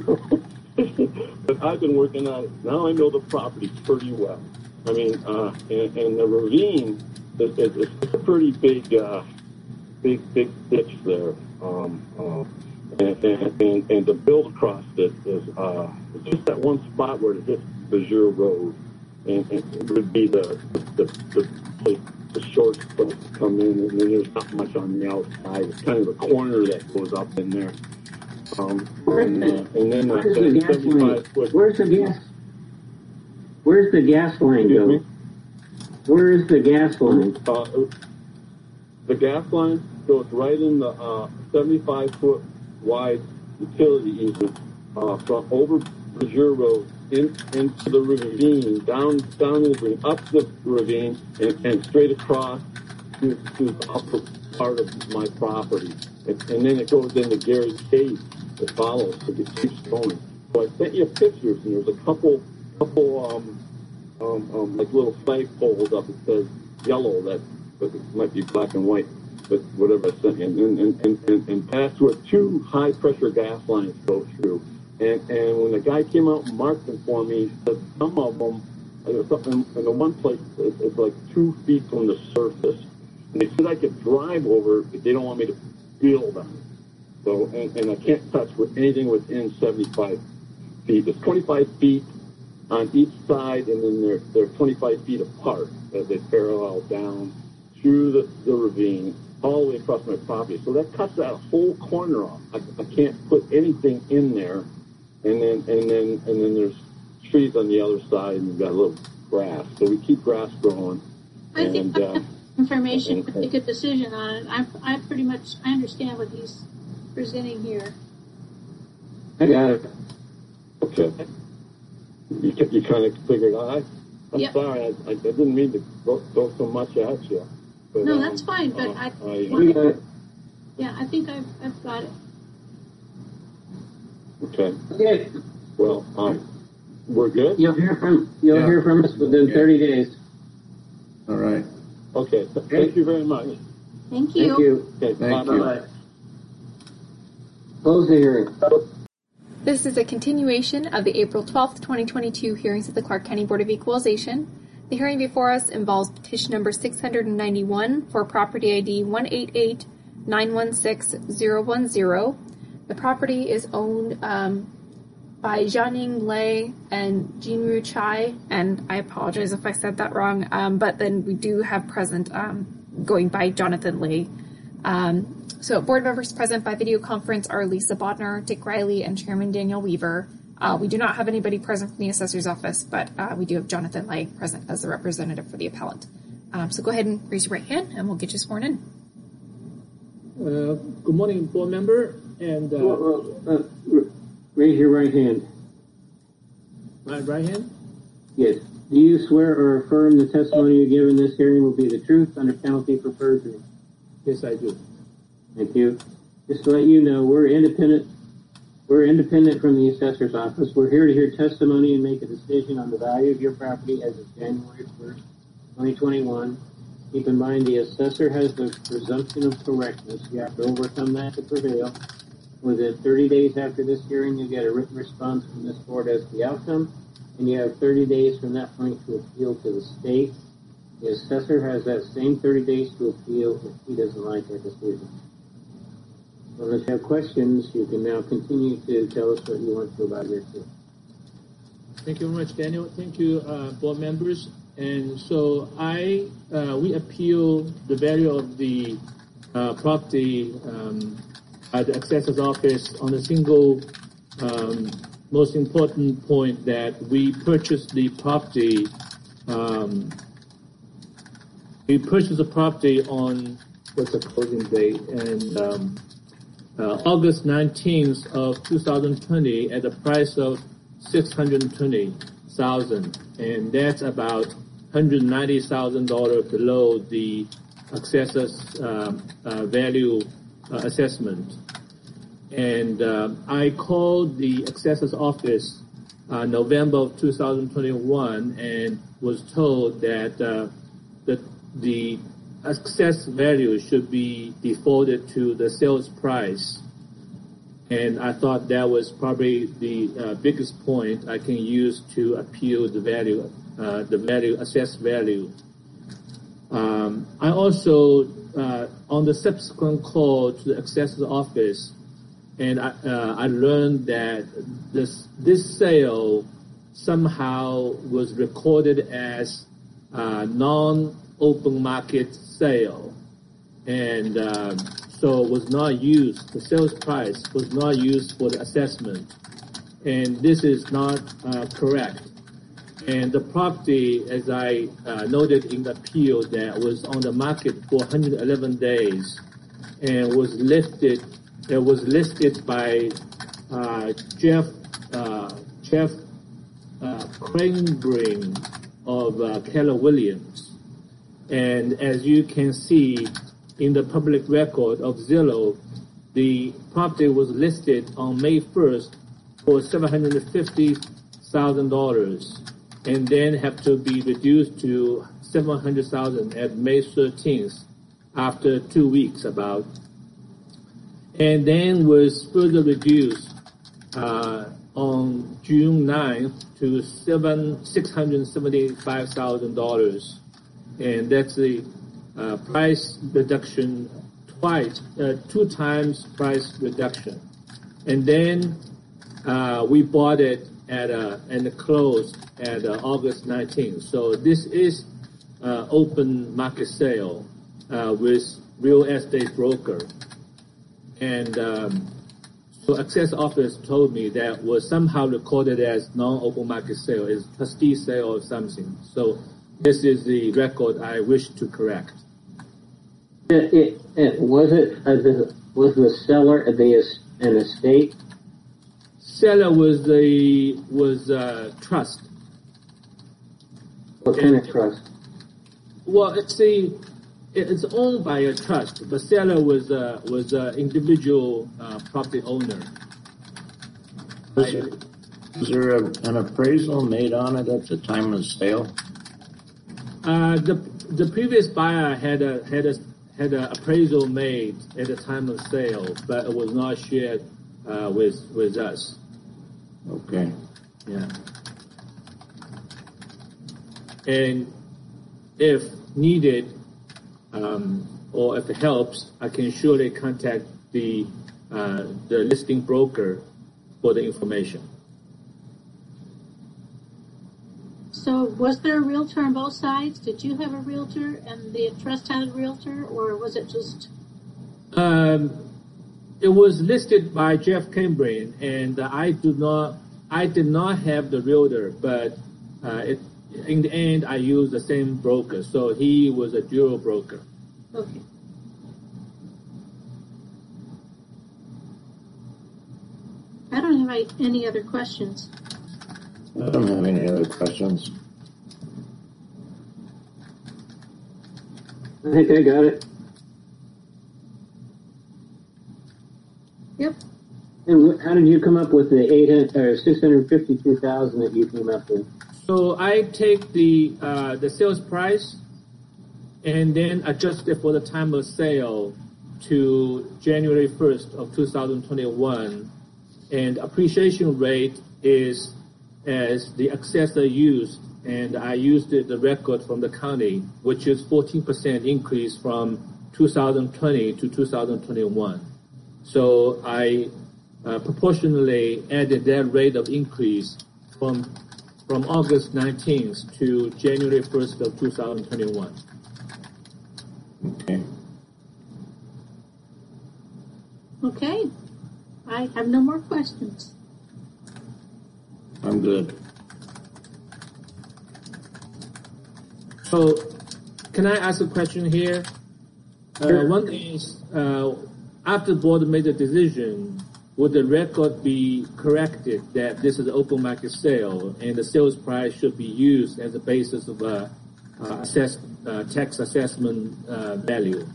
But I've been working on it. Now I know the property pretty well. I mean, uh, and, and the ravine. It, it, it's a pretty big, uh, big, big ditch there, um, uh, and, and, and, and to build across it is uh, just that one spot where it hits Bajur Road, and, and it would be the the the, place, the shortest place to come in, and then there's not much on the outside. It's kind of a corner that goes up in there, um, and, uh, and then uh, Where's the gas line? Where's the gas? Where's the gas line go? Where is the gas line? Uh, the gas line goes right in the uh, seventy-five foot wide utility easement uh, from over Bajur Road in, into the ravine, down down the ravine, up the ravine, and, and straight across to, to the upper part of my property. And, and then it goes into Gary Cave that follows, so it keeps going. So I sent you pictures, and there's a couple, couple, um, Um, um, like little flag poles up that says yellow, that but it might be black and white, but whatever I sent you. And, and, and, and, and that's where two high pressure gas lines go through. And, and when the guy came out and marked them for me, he said some of them, in, in the one place, it's, it's like two feet from the surface. And they said I could drive over it, but they don't want me to build on it. So, and, and I can't touch with anything within seventy-five feet. It's twenty-five feet on each side, and then they're they're twenty-five feet apart as they parallel down through the, the ravine all the way across my property. So that cuts that whole corner off. I, I can't put anything in there, and then and then and then there's trees on the other side, and we've got a little grass. So we keep grass growing. I think and, uh, information and, to make a decision on it. I I pretty much I understand what he's presenting here. I got it. Okay. You, you kind of figured out. I, I'm Yep. sorry, I, I didn't mean to throw, throw so much at you. But, No, um, that's fine, but uh, I, I We got it. yeah, I think I've, I've got it. okay. Okay. Well, um, we're good. You'll hear from you'll Yeah. hear from us within Okay. thirty days. All right. Okay. Th- thank you very much. Thank you. Thank you. Okay. Thank bye you. bye. Close the hearing. This is a continuation of the April twelfth, twenty twenty-two hearings of the Clark County Board of Equalization. The hearing before us involves petition number six hundred ninety-one for property I D one eight eight nine one six zero one zero. The property is owned um, by Jianing Lei and Jinru Chai, and I apologize if I said that wrong, um, but then we do have present um, going by Jonathan Lei. Um, So board members present by video conference are Lisa Bodnar, Dick Riley, and Chairman Daniel Weaver. Uh, we do not have anybody present from the assessor's office, but uh, we do have Jonathan Lei present as the representative for the appellant. Um, so go ahead and raise your right hand, and we'll get you sworn in. Uh, good morning, board member, and uh, Well, well, uh, raise your right hand. my right hand. Yes. Do you swear or affirm the testimony you give in this hearing will be the truth under penalty for perjury? Yes, I do. Thank you. Just to let you know, we're independent. We're independent from the assessor's office. We're here to hear testimony and make a decision on the value of your property as of January first, twenty twenty-one. Keep in mind the assessor has the presumption of correctness. You have to overcome that to prevail. Within thirty days after this hearing, you get a written response from this board as to the outcome, and you have thirty days from that point to appeal to the state. The assessor has that same thirty days to appeal if he doesn't like our decision. So unless you have questions, you can now continue to tell us what you want to about your case. Thank you very much, Daniel. Thank you, uh, board members. And so I, uh, we appeal the value of the uh, property um, at the assessor's office on a single um, most important point that we purchased the property. Um, we purchased the property on what's the closing date and um, uh, August nineteenth of two thousand twenty at the price of six hundred twenty thousand, and that's about one hundred ninety thousand dollars below the assessor's uh, uh, value uh, assessment. And uh, I called the assessor's office uh, November of two thousand twenty-one and was told that uh, that the assessed value should be defaulted to the sales price. And I thought that was probably the uh, biggest point I can use to appeal the value, uh, the value, assessed value. Um, I also, uh, on the subsequent call to the assessor's office, and I, uh, I learned that this this sale somehow was recorded as a non-open market sale, and uh, so was not used. The sales price was not used for the assessment, and this is not uh, correct. And the property, as I uh, noted in the appeal, that was on the market for one hundred eleven days, and was listed. It was listed by uh, Jeff uh, Jeff uh, Cranebring of uh, Keller Williams, and as you can see in the public record of Zillow, the property was listed on May first for seven hundred fifty thousand dollars, and then have to be reduced to seven hundred thousand dollars at May thirteenth after two weeks about. And then was further reduced uh, on June ninth to seven six hundred seventy-five thousand dollars, and that's the uh, price reduction twice, uh, two times price reduction. And then uh, we bought it at a and it closed at uh, August nineteenth. So this is uh, open market sale uh, with real estate broker. And um, so Access Office told me that was somehow recorded as non-open market sale, is trustee sale or something. So this is the record I wish to correct. It, it, it, was it uh, the, was the seller the an estate? Seller was the was uh, trust. What kind of trust? Well, it's a it's owned by a trust. The seller was uh, was an individual uh, property owner. Was there, was there a, an appraisal made on it at the time of sale? Uh, the the previous buyer had a had a had an appraisal made at the time of sale, but it was not shared uh, with with us. Okay. Yeah. And if needed, um, or if it helps, I can surely contact the uh, the listing broker for the information. So was there a realtor on both sides? Did you have a realtor and the trust had a realtor, or was it just? Um, it was listed by Jeff Cambridge, and I do not, I did not have the realtor, but uh, it, in the end, I used the same broker, so he was a dual broker. Okay. I don't have any other questions. I don't have any other questions. I think I got it. Yep. And wh- how did you come up with the eight hundred or six hundred fifty-two thousand that you came up with? So I take the uh, the sales price and then adjust it for the time of sale to January first of two thousand twenty-one, and appreciation rate is as the assessor used, and I used the, the record from the county, which is fourteen percent increase from two thousand twenty to two thousand twenty-one. So I uh, proportionally added that rate of increase from from August nineteenth to January first of two thousand twenty-one. Okay. Okay. I have no more questions. I'm good. So, can I ask a question here? Uh, one thing is, uh, after the board made the decision, would the record be corrected that this is an open market sale and the sales price should be used as a basis of a uh, assess, uh, tax assessment uh, value?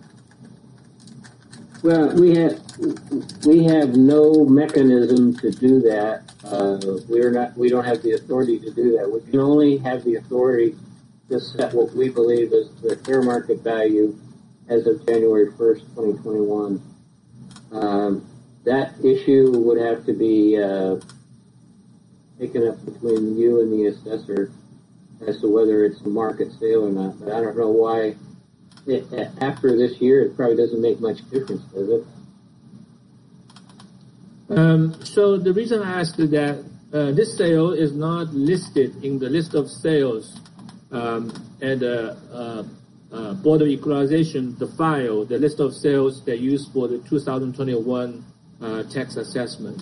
Well, we have we have no mechanism to do that. Uh, we're not. We don't have the authority to do that. We can only have the authority to set what we believe is the fair market value as of January first, twenty twenty-one. Um, that issue would have to be uh, taken up between you and the assessor as to whether it's a market sale or not. But I don't know why. It, after this year, it probably doesn't make much difference, does it? Um, so the reason I asked is that uh, this sale is not listed in the list of sales um, at the uh, uh, Board of Equalization, the file, the list of sales they used for the two thousand twenty-one uh, tax assessment.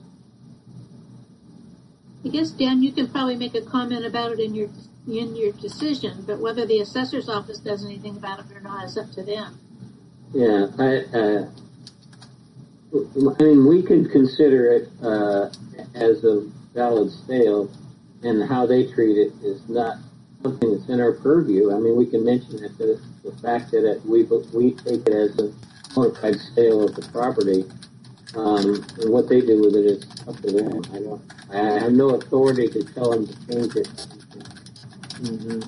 I guess, Dan, you can probably make a comment about it in your in your decision, but whether the assessor's office does anything about it or not is up to them. Yeah, I, uh, I mean, we can consider it uh, as a valid sale, and how they treat it is not something that's in our purview. I mean, we can mention it, that it's the fact that it, we we take it as a bona fide sale of the property, um, and what they do with it is up to them. I don't. I have no authority to tell them to change it. Mm-hmm.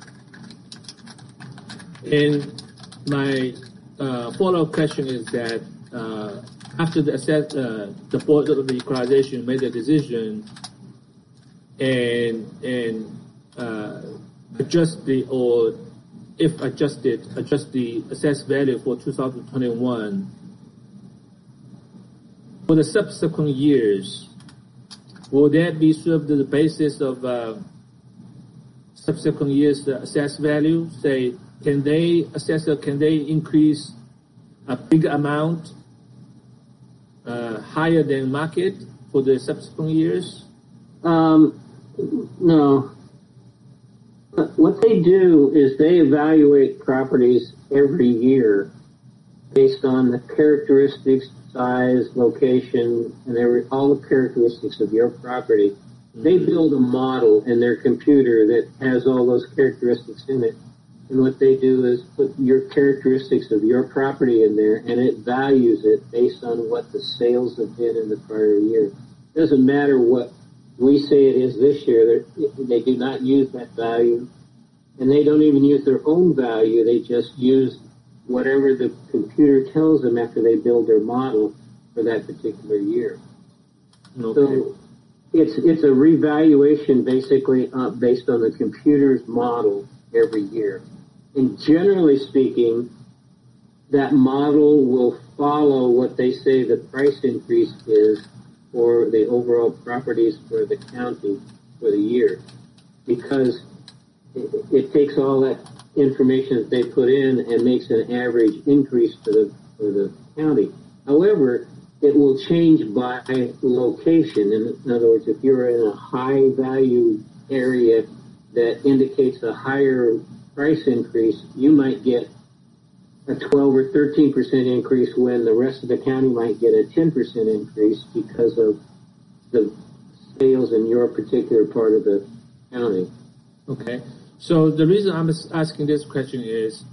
And my uh, follow-up question is that uh, after the assess, uh, the Board of Equalization made a decision and and uh, adjust the or if adjusted adjust the assessed value for two thousand twenty-one for the subsequent years, will that be served as the basis of uh, subsequent years uh, assessed value? Say, can they assess? Uh, can they increase a big amount uh, higher than market for the subsequent years? Um, no. What they do is they evaluate properties every year based on the characteristics, size, location, and every, all the characteristics of your property. Mm-hmm. They build a model in their computer that has all those characteristics in it. And what they do is put your characteristics of your property in there, and it values it based on what the sales have been in the prior year. It doesn't matter what we say it is this year. They do not use that value, and they don't even use their own value. They just use whatever the computer tells them after they build their model for that particular year. Okay. So it's it's a revaluation basically uh, based on the computer's model every year. And generally speaking, that model will follow what they say the price increase is for the overall properties for the county for the year, because it, it takes all that information that they put in and makes an average increase for the for the county. However, it will change by location. In, in other words, if you're in a high value area that indicates a higher price increase, you might get a twelve or thirteen percent increase when the rest of the county might get a ten percent increase because of the sales in your particular part of the county. Okay. So the reason I'm asking this question is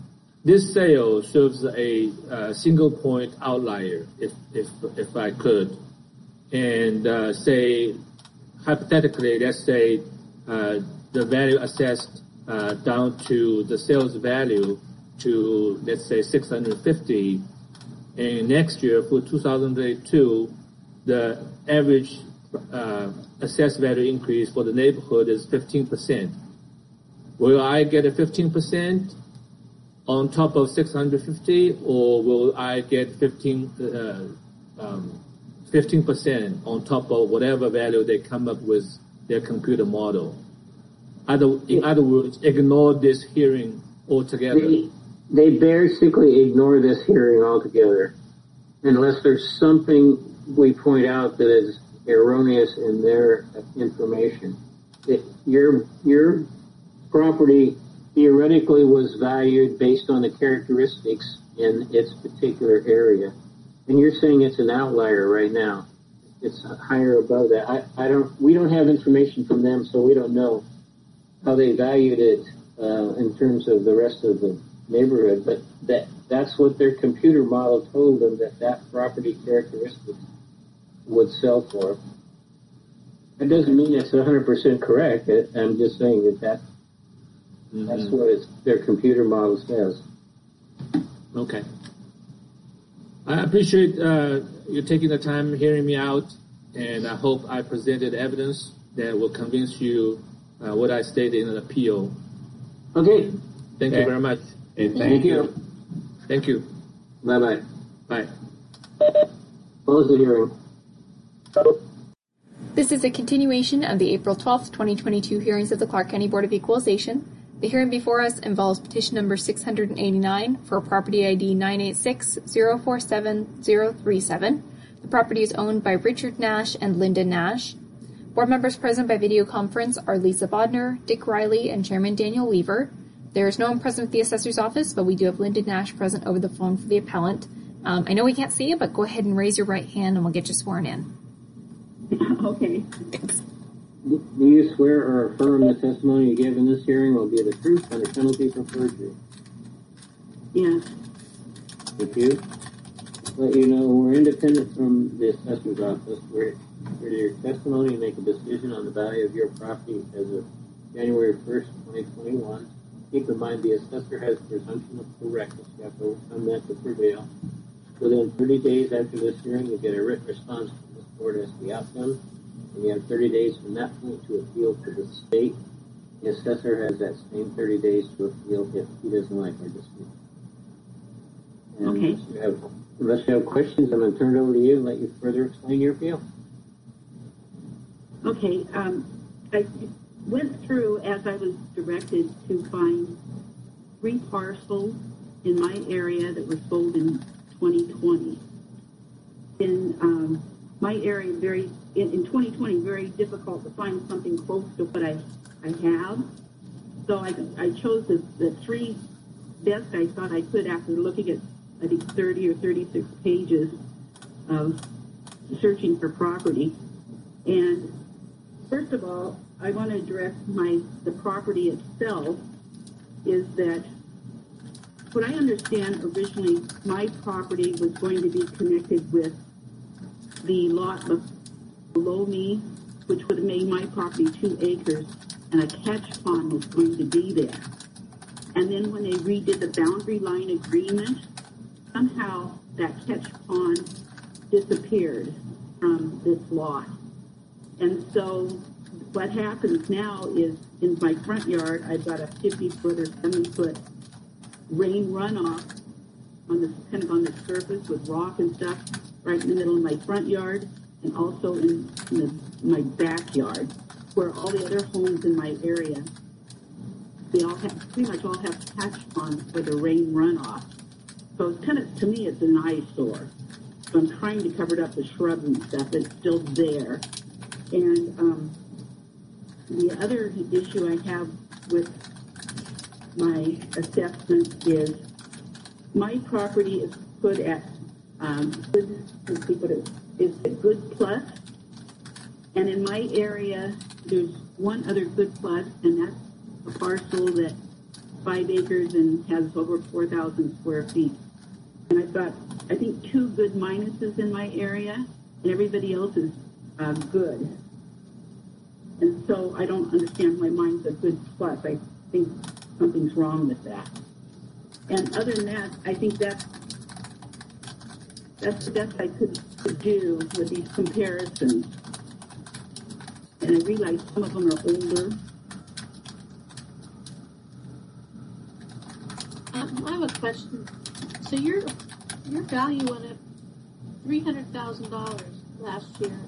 this sale shows a, uh single point outlier, if if if I could, and uh, say hypothetically, let's say uh, the value assessed uh, down to the sales value to let's say six hundred fifty, and next year for two thousand twenty-two, the average uh, assessed value increase for the neighborhood is fifteen percent. Will I get a fifteen percent on top of six hundred fifty, or will I get fifteen uh, um, fifteen percent on top of whatever value they come up with their computer model? Other, in other words, ignore this hearing altogether. They, they basically ignore this hearing altogether, unless there's something we point out that is erroneous in their information. It, your your property theoretically was valued based on the characteristics in its particular area, and you're saying it's an outlier right now. It's higher above that. I, I don't. We don't have information from them, so we don't know how they valued it uh, in terms of the rest of the neighborhood. But that that's what their computer model told them that that property characteristic would sell for. That doesn't mean it's one hundred percent correct. I'm just saying that, that mm-hmm. that's what it's, their computer model says. Okay. I appreciate uh, you taking the time hearing me out, and I hope I presented evidence that will convince you uh, what I stated in an appeal. Okay. Thank okay. you very much. Hey, thank, thank you. you. Thank you. Bye-bye. Bye. Close the hearing. This is a continuation of the April twelfth, twenty twenty-two hearings of the Clark County Board of Equalization. The hearing before us involves petition number six hundred eighty-nine for property I D nine eight six zero four seven zero three seven. The property is owned by Richard Nash and Linda Nash. Board members present by video conference are Lisa Bodner, Dick Riley, and Chairman Daniel Weaver. There is no one present at the assessor's office, but we do have Linda Nash present over the phone for the appellant. Um, I know we can't see you, but go ahead and raise your right hand and we'll get you sworn in. Okay. Thanks. Do you swear or affirm the testimony you give in this hearing will be the truth under penalty for perjury? Yes. Thank you. Let you know we're independent from the assessor's office. We're here to hear testimony and make a decision on the value of your property as of January first, twenty twenty-one. Keep in mind the assessor has presumption of correctness. You have to overcome that to prevail. Within thirty days after this hearing, you'll get a written response from this board as to the outcome. And you have thirty days from that point to appeal to the state. The assessor has that same thirty days to appeal if he doesn't like our decision. And okay. Unless you, have, unless you have questions, I'm going to turn it over to you and let you further explain your appeal. Okay. Um, I went through, as I was directed, to find three parcels in my area that were sold in twenty twenty. In um, my area, very in, in twenty twenty, very difficult to find something close to what I, I have. So I, I chose the, the three best I thought I could after looking at, I think, thirty or thirty-six pages of searching for property. And first of all, I want to address my the property itself. Is that what I understand originally, my property was going to be connected with the lot below me, which would have made my property two acres, and a catch pond was going to be there. And then when they redid the boundary line agreement, somehow that catch pond disappeared from this lot. And so what happens now is in my front yard, I've got a fifty foot or seventy foot rain runoff on the kind of on the surface with rock and stuff right in the middle of my front yard, and also in, in the, my backyard, where all the other homes in my area, they all have pretty much all have catch ponds for the rain runoff. So it's kind of, to me, it's an eyesore. So I'm trying to cover it up with shrubs and stuff. It's still there. And um, the other issue I have with my assessment is my property is put at um, good, let's see what it is, a good plus. And in my area, there's one other good plus, and that's a parcel that five acres and has over four thousand square feet. And I've got, I think, two good minuses in my area, and everybody else is uh, good. And so I don't understand why mine's a good plus. I think something's wrong with that. And other than that, I think that's, that's the best I could, could do with these comparisons. And I realize some of them are older. Um, I have a question. So your your value went up three hundred thousand dollars last year.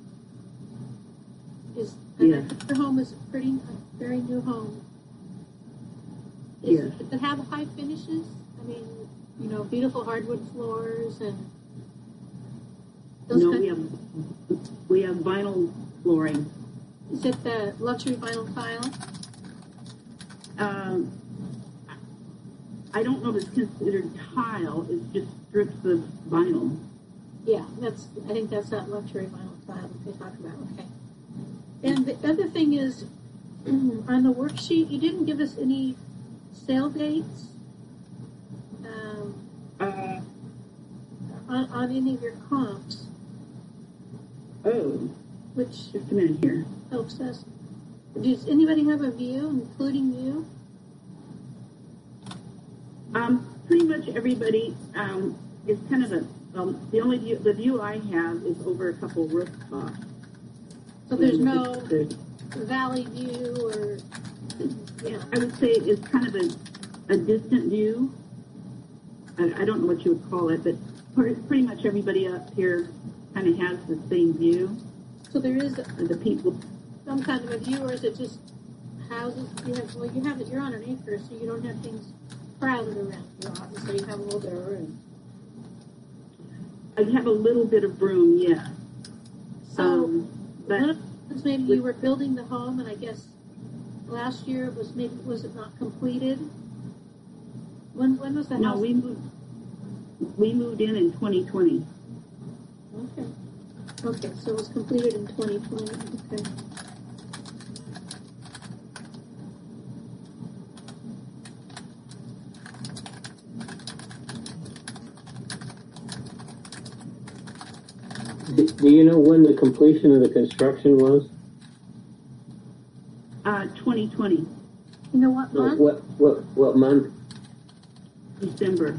Is and Yes. I think your home is a pretty a very new home. Is, Yes. Does it have high finishes? I mean, you know, beautiful hardwood floors and those No, kind we have we have vinyl flooring. Is it the luxury vinyl tile? Um, I don't know if it's considered tile. It's just strips of vinyl. Yeah, that's. I think that's that luxury vinyl tile that they talk about. Okay. And the other thing is, on the worksheet, you didn't give us any sale dates um, Uh, on, on any of your comps, oh, which just a minute here. helps us. Does anybody have a view, including you? Um, pretty much everybody um, is kind of a. Um, the only view, the view I have is over a couple rooftops. So there's And no there's- valley view or yeah. I would say it's kind of a, a distant view. I, I don't know what you would call it, but pretty, pretty much everybody up here kind of has the same view. So there is And the people, some kind of a view, or is it just houses? You have well, you have it. You're on an acre, so you don't have things crowded around you. Obviously, you have a little bit of room. I have a little bit of room, yeah. So, Um, but one of the things maybe you were building the home, and I guess last year it was maybe was it not completed? When when was the no, house? we moved. We moved in in twenty twenty. Okay. Okay, so it was completed in twenty twenty. Okay. Do, do you know when the completion of the construction was? Uh, twenty twenty, You know what No, month? what what what month? December.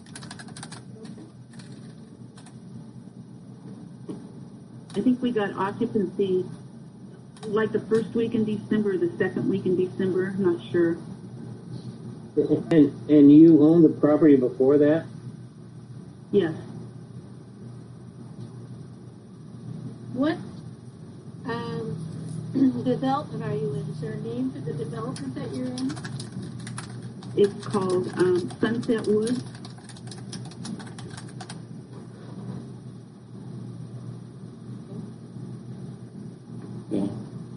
I think we got occupancy like the first week in December, or the second week in December. I'm not sure. And and you owned the property before that? Yes. What um, development are you in? Is there a name for the development that you're in? It's called um, Sunset Woods. Okay.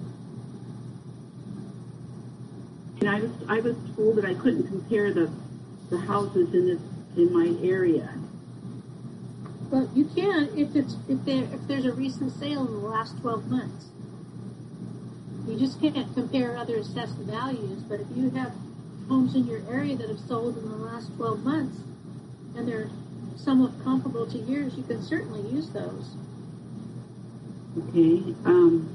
And I was I was told that I couldn't compare the the houses in this in my area. Well, you can if it's if there if there's a recent sale in the last twelve months. You just can't compare other assessed values, but if you have homes in your area that have sold in the last twelve months and they're somewhat comparable to yours, you can certainly use those. Okay. Um,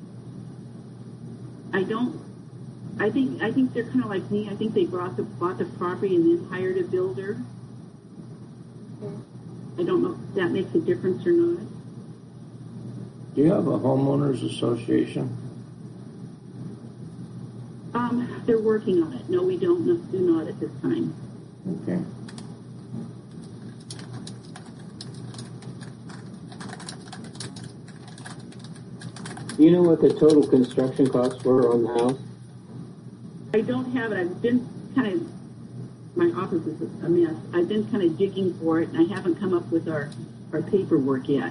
I don't. I think I think they're kind of like me. I think they bought the bought the property and then hired a builder. Okay. I don't know if that makes a difference or not. Do you have a homeowners association? Um, they're working on it. No, we don't. No, do not at this time. Okay. Do you know what the total construction costs were on the house? I don't have it. I've been kind of. My office is a mess. I've been kind of digging for it, and I haven't come up with our our paperwork yet.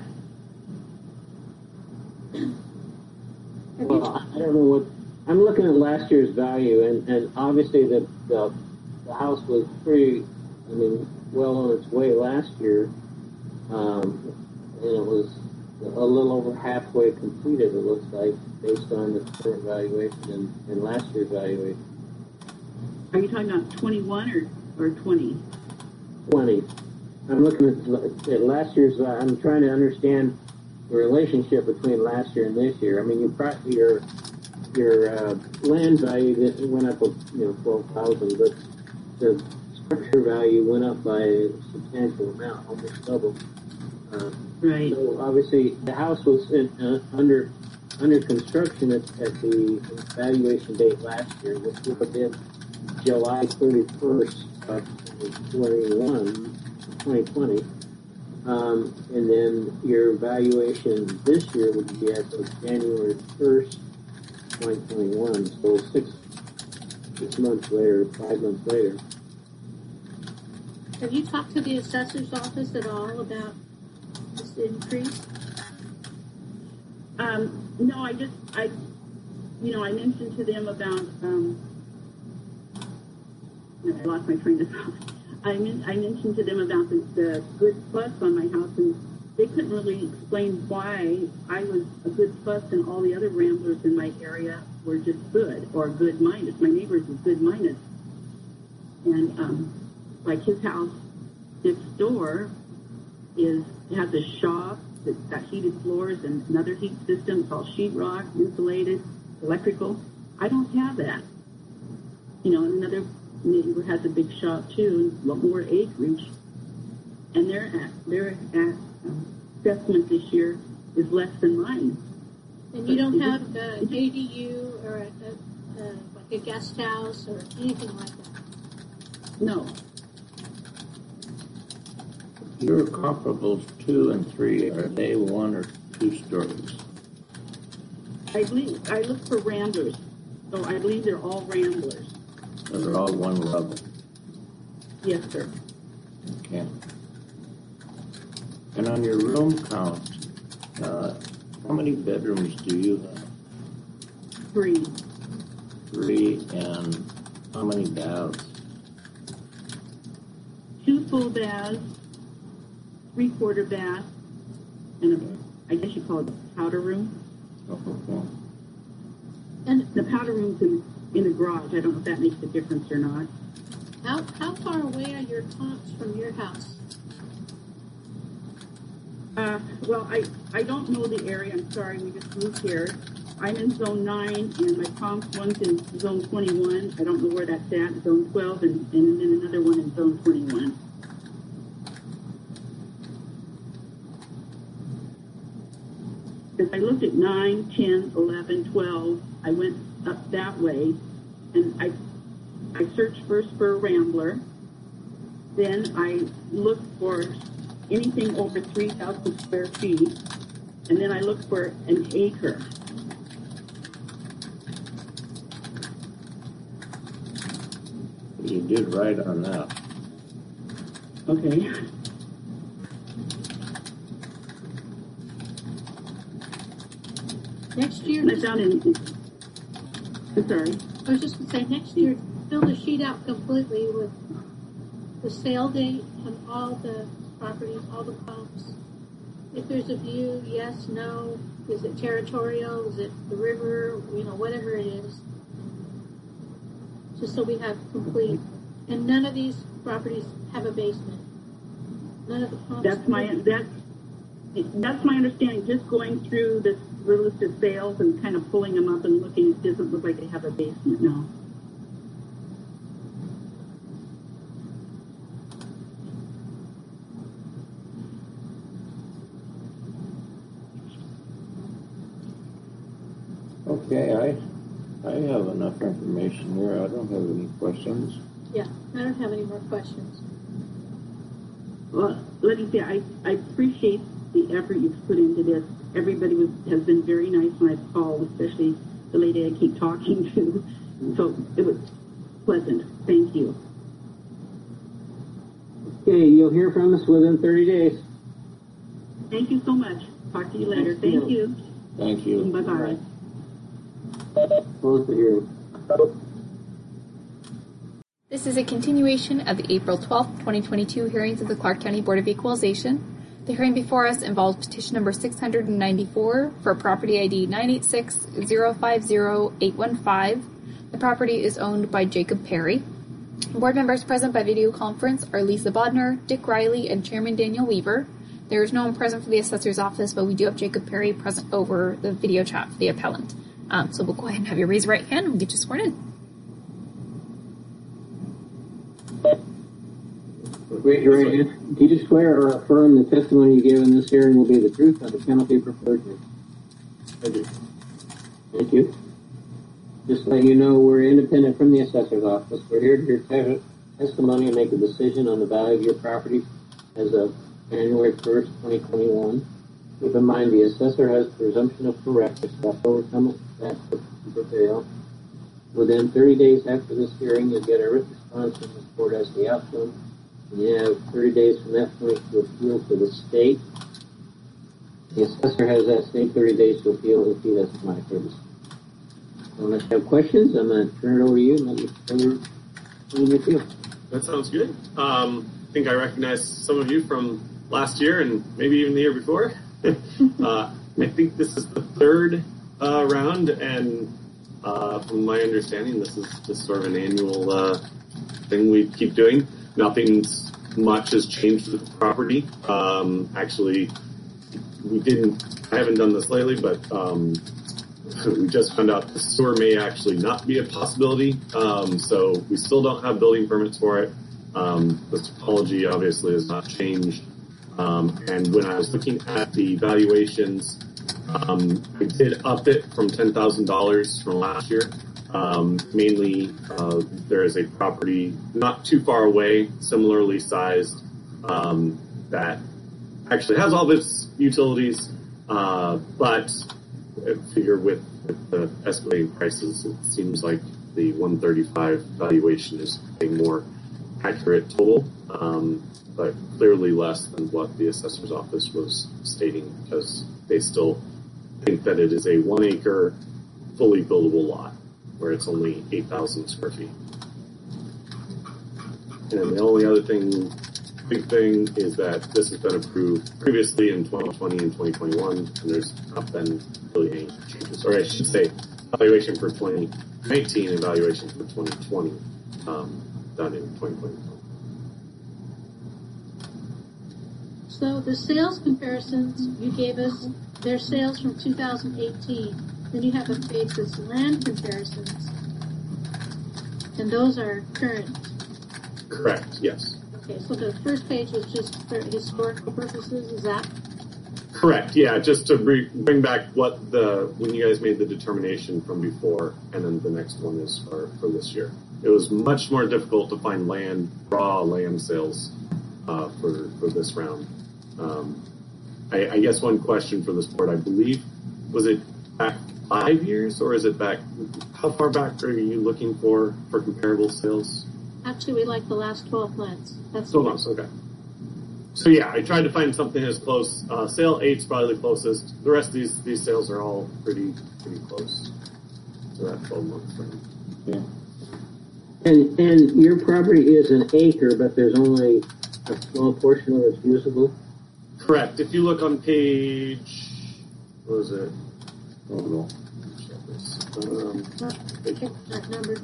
Well, I don't know what. I'm looking at last year's value, and, and obviously the, the the house was pretty. I mean, well on its way last year, um, and it was a little over halfway completed. It looks like, based on the current valuation and, and last year's valuation. Are you talking about twenty-one or, or twenty? twenty. I'm looking at, at last year's, uh, I'm trying to understand the relationship between last year and this year. I mean, you pro- your your uh, land value that went up, you know, twelve thousand, but the structure value went up by a substantial amount, almost double. Uh, right. So obviously, the house was in, uh, under under construction at, at the valuation date last year, which would have been July thirty-first of twenty twenty. Um, and then your valuation this year would be as of January first, twenty twenty-one. So six six months later, five months later. Have you talked to the assessor's office at all about this increase? Um, no, I just, I, you know, I mentioned to them about, um, I lost my train of thought. I, mean, I mentioned to them about the, the good plus on my house, and they couldn't really explain why I was a good plus and all the other ramblers in my area were just good, or good minus. My neighbors was good minus. And, um, like his house next door is, has a shop that's got heated floors and another heat system. It's all sheetrock, insulated, electrical. I don't have that. You know, and another neighbor has a big shop too, and a lot more acreage. And their at their at um, assessment this year is less than mine. And you don't have uh, an A D U or a, a, a, like a guest house or anything like that? No. Your comparables two and three, are they one or two stories? I believe I look for ramblers, so I believe they're all ramblers. So they're all one level. Yes, sir. Okay. And on your room count, uh, how many bedrooms do you have? Three. Three, and how many baths? Two full baths, three quarter bath, and a, I guess you call it a powder room. Okay. And the powder room's in, in the garage. I don't know if that makes a difference or not. How how far away are your comps from your house? Uh, well, I, I don't know the area. I'm sorry, we just moved here. I'm in zone nine, and my comps one's in zone twenty-one. I don't know where that's at, zone twelve, and, and then another one in zone twenty-one. Because I looked at nine, ten, eleven, twelve, I went up that way, and I I searched first for a rambler. Then I looked for anything over three thousand square feet, and then I looked for an acre. You did right on that. Okay. Next year, I found in, I'm sorry. I was just going to say, next year, fill the sheet out completely with the sale date on all the properties, all the comps. If there's a view, yes, no, is it territorial, is it the river, you know, whatever it is. Just so we have complete, and none of these properties have a basement. None of the comps. That's my, that's, that's my understanding. Just going through this list of sales and kind of pulling them up and looking, it doesn't look like they have a basement, no. Okay, I I have enough information here. I don't have any questions. Yeah, I don't have any more questions. Well, let me say, I, I appreciate the effort you've put into this. Everybody was, has been very nice when I've called, especially the lady I keep talking to. So it was pleasant. Thank you. Okay, you'll hear from us within thirty days. Thank you so much. Talk to you later. Thank you. Thank you. Bye-bye. Close the hearing. This is a continuation of the April twelfth, twenty twenty-two hearings of the Clark County Board of Equalization. The hearing before us involves petition number six hundred ninety-four for property I D nine eight six zero five zero eight one five. The property is owned by Jacob Perry. Board members present by video conference are Lisa Bodnar, Dick Riley, and Chairman Daniel Weaver. There is no one present for the assessor's office, but we do have Jacob Perry present over the video chat for the appellant. Um, so we'll go ahead and have you raise your right hand and we'll get you sworn in. Raise your right hand. Do you swear or affirm the testimony you give in this hearing will be the truth on the penalty for perjury? I do. Thank you. Just to let you know, we're independent from the assessor's office. We're here to hear te- testimony and make a decision on the value of your property as of January first, twenty twenty-one. Keep in mind, the assessor has presumption of correctness. That's overcome it. That's to prevail. Within thirty days after this hearing, you'll get a written response from the court as the outcome. And you have thirty days from that point to appeal to the state. The assessor has that same thirty days to appeal if he doesn't like it. Unless you have questions, I'm going to turn it over to you and let you further on your appeal. That sounds good. Um, I think I recognize some of you from last year and maybe even the year before. uh, I think this is the third uh, round, and uh, from my understanding, this is just sort of an annual uh, thing we keep doing. Nothing much has changed with the property. Um, actually, we didn't, I haven't done this lately, but um, we just found out the sewer may actually not be a possibility. Um, so we still don't have building permits for it. Um, the topology obviously has not changed. Um, and when I was looking at the valuations, um, I did up it from ten thousand dollars from last year. Um, mainly, uh, there is a property not too far away, similarly sized, um, that actually has all of its utilities, uh, but I figure with, with the escalating prices, it seems like the one thirty-five valuation is a more accurate total, um, but clearly less than what the assessor's office was stating, because they still think that it is a one acre, fully buildable lot, where it's only eight thousand square feet. And the only other thing, big thing, is that this has been approved previously in twenty twenty and twenty twenty-one, and there's not been really any changes. Or I should say, evaluation for twenty nineteen, evaluation for twenty twenty, um, done in twenty twenty-one. So the sales comparisons you gave us, they're sales from two thousand eighteen. Then you have a page that's land comparisons, and those are current. Correct, yes. Okay, so the first page was just for historical purposes, is that? Correct, yeah, just to bring, bring back what the, when you guys made the determination from before, and then the next one is for, for this year. It was much more difficult to find land, raw land sales, uh, for, for this round. Um, I, I guess one question for this board, I believe, was it back five years, or is it back, how far back are you looking for, for comparable sales? Actually, we like the last twelve months. That's twelve months, okay. So yeah, I tried to find something as close. Uh, sale eight's probably the closest. The rest of these, these sales are all pretty, pretty close to that twelve month frame. Yeah. And, and your property is an acre, but there's only a small portion of it's usable? Correct. If you look on page, what was it? Oh no. Um, that number.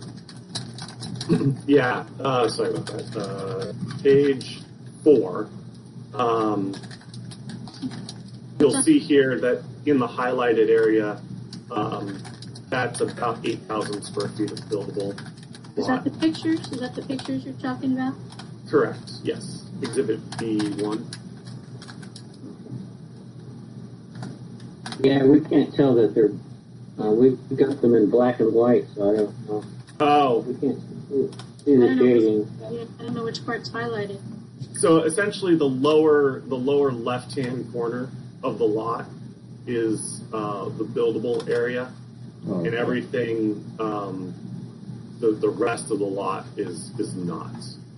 yeah, uh, sorry about that. Uh, page four. Um, you'll see here that in the highlighted area, um, that's about eight thousand square feet of buildable lot. Is that the pictures? Is that the pictures you're talking about? Correct, yes. Exhibit B one. Yeah, we can't tell that they're, uh, we've got them in black and white, so I don't know. Oh. We can't see the shading. Yeah, I don't know which part's highlighted. So essentially the lower, the lower left-hand corner of the lot is, uh, the buildable area. Oh, okay. And everything, um, the, the rest of the lot is, is not.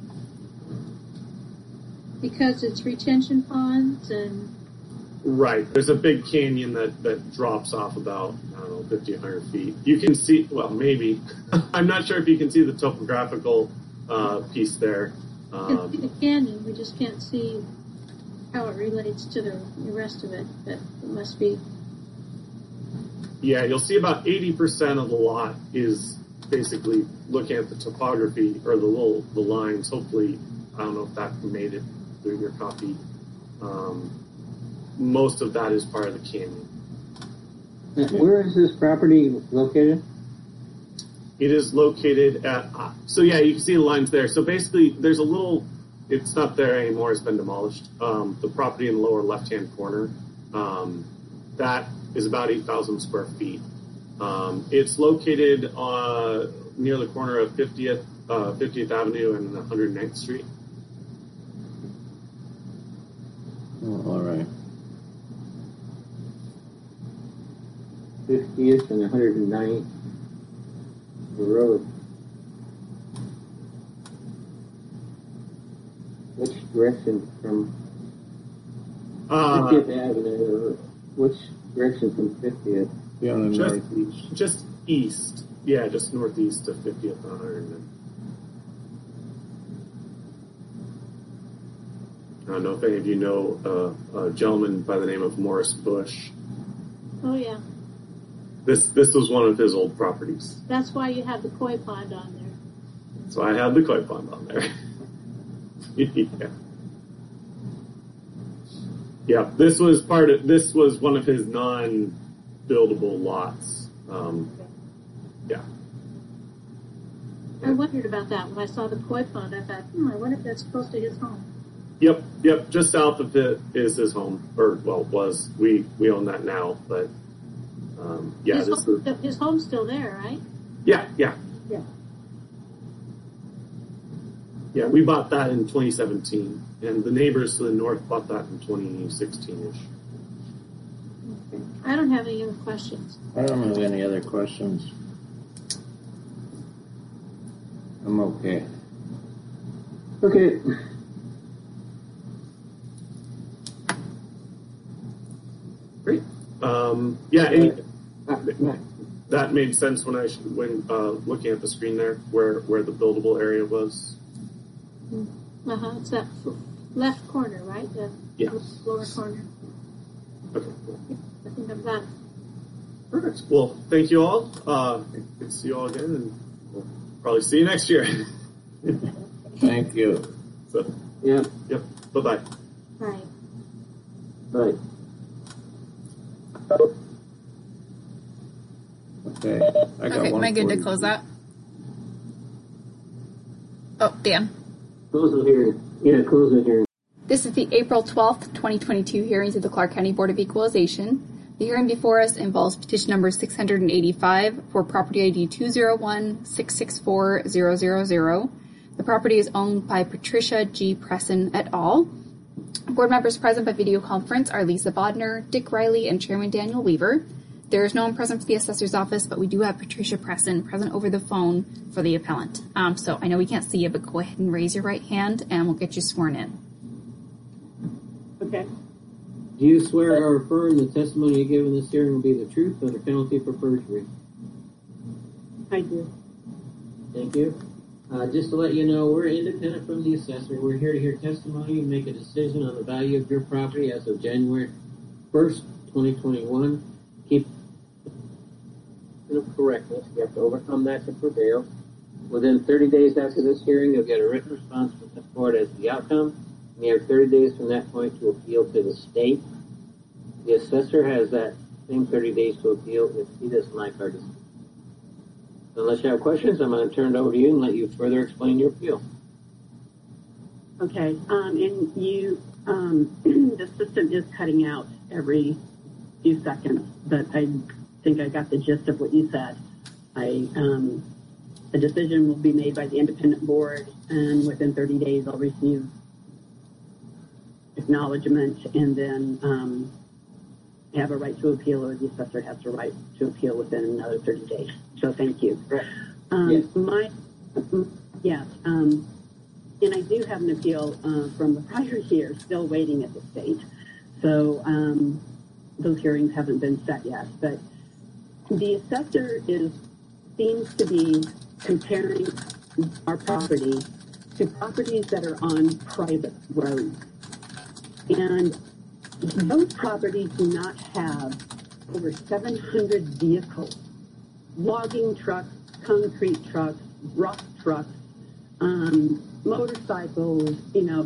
Because it's retention ponds and... Right. There's a big canyon that, that drops off about, I don't know, fifty, one hundred feet. You can see, well, maybe. I'm not sure if you can see the topographical uh, piece there. Um, you can see the canyon, we just can't see how it relates to the, the rest of it, but it must be... Yeah, you'll see about eighty percent of the lot is basically looking at the topography or the little the lines. Hopefully, I don't know if that made it through your copy. Um, most of that is part of the canyon. Where is this property located? It is located at, uh, so yeah, you can see the lines there. So basically, there's a little, it's not there anymore, it's been demolished. Um, the property in the lower left-hand corner, um, that is about eight thousand square feet. Um, it's located uh, near the corner of fiftieth, uh, fiftieth Avenue and one hundred ninth Street. Oh, all right. fiftieth and one hundred ninth Road. Which direction from Uh, fiftieth Avenue? Which direction from fiftieth? Yeah, on the just, northeast. just east. Yeah, just northeast of fiftieth and one hundred ninth. I don't know if any of you know uh, a gentleman by the name of Morris Bush. Oh, yeah. This this was one of his old properties. That's why you have the koi pond on there. So I had the koi pond on there. yeah. Yeah, this was part of, this was one of his non-buildable lots. Um, yeah. I wondered about that when I saw the koi pond. I thought, hmm, I wonder if that's close to his home. Yep, yep, just south of it is his home, or, well, was. We, we own that now, but, um, yeah. His, this home, is, his home's still there, right? yeah, yeah. Yeah. Yeah, we bought that in twenty seventeen, and the neighbors to the north bought that in twenty sixteen-ish. Okay. I don't have any other questions. I don't have any other questions. I'm okay. Okay. Great. Um, yeah, any, that made sense when I sh- when uh, looking at the screen there, where where the buildable area was. Uh huh. It's that f- left corner, right? The Yeah. lower corner. Okay. Cool. I think I've got it. Perfect. Well, thank you all. Uh, good to see you all again, and we'll probably see you next year. Thank you. So, Yeah. yep. Bye bye. Right. Right. Okay. I got Okay, one am I good for to you. close that? Oh, Dan. Close the hearing. Yeah, close the hearing. This is the April twelfth, twenty twenty-two hearings of the Clark County Board of Equalization. The hearing before us involves petition number six hundred eighty-five for property I D two zero one six six four zero zero zero. The property is owned by Patricia G. Presson et al. Board members present by video conference are Lisa Bodner, Dick Riley, and Chairman Daniel Weaver. There is no one present for the assessor's office, but we do have Patricia Presson present over the phone for the appellant. Um, so I know we can't see you, but go ahead and raise your right hand, and we'll get you sworn in. Okay. Do you swear or affirm the testimony you give in this hearing will be the truth under penalty for perjury? I do. Thank you. Uh, just to let you know, we're independent from the assessor. We're here to hear testimony and make a decision on the value of your property as of January first, twenty twenty-one. Keep correctness. You have to overcome that to prevail. Within thirty days after this hearing, you'll get a written response from the court as to the outcome. And you have thirty days from that point to appeal to the state. The assessor has that same thirty days to appeal if he doesn't like our decision. Unless you have questions, I'm going to turn it over to you and let you further explain your appeal. Okay. Um, and you, um, the system is cutting out every few seconds, but I think I got the gist of what you said. I, um, a decision will be made by the independent board, and within thirty days, I'll receive acknowledgement, and then um, have a right to appeal, or the assessor has a right to appeal within another thirty days. So thank you. Right. Um, Yes. My, yes, um, and I do have an appeal uh, from the prior year, still waiting at the state. So um, those hearings haven't been set yet. But the assessor is seems to be comparing our property to properties that are on private roads. And those properties do not have over seven hundred vehicles, logging trucks, concrete trucks, rock trucks, um, motorcycles, you know,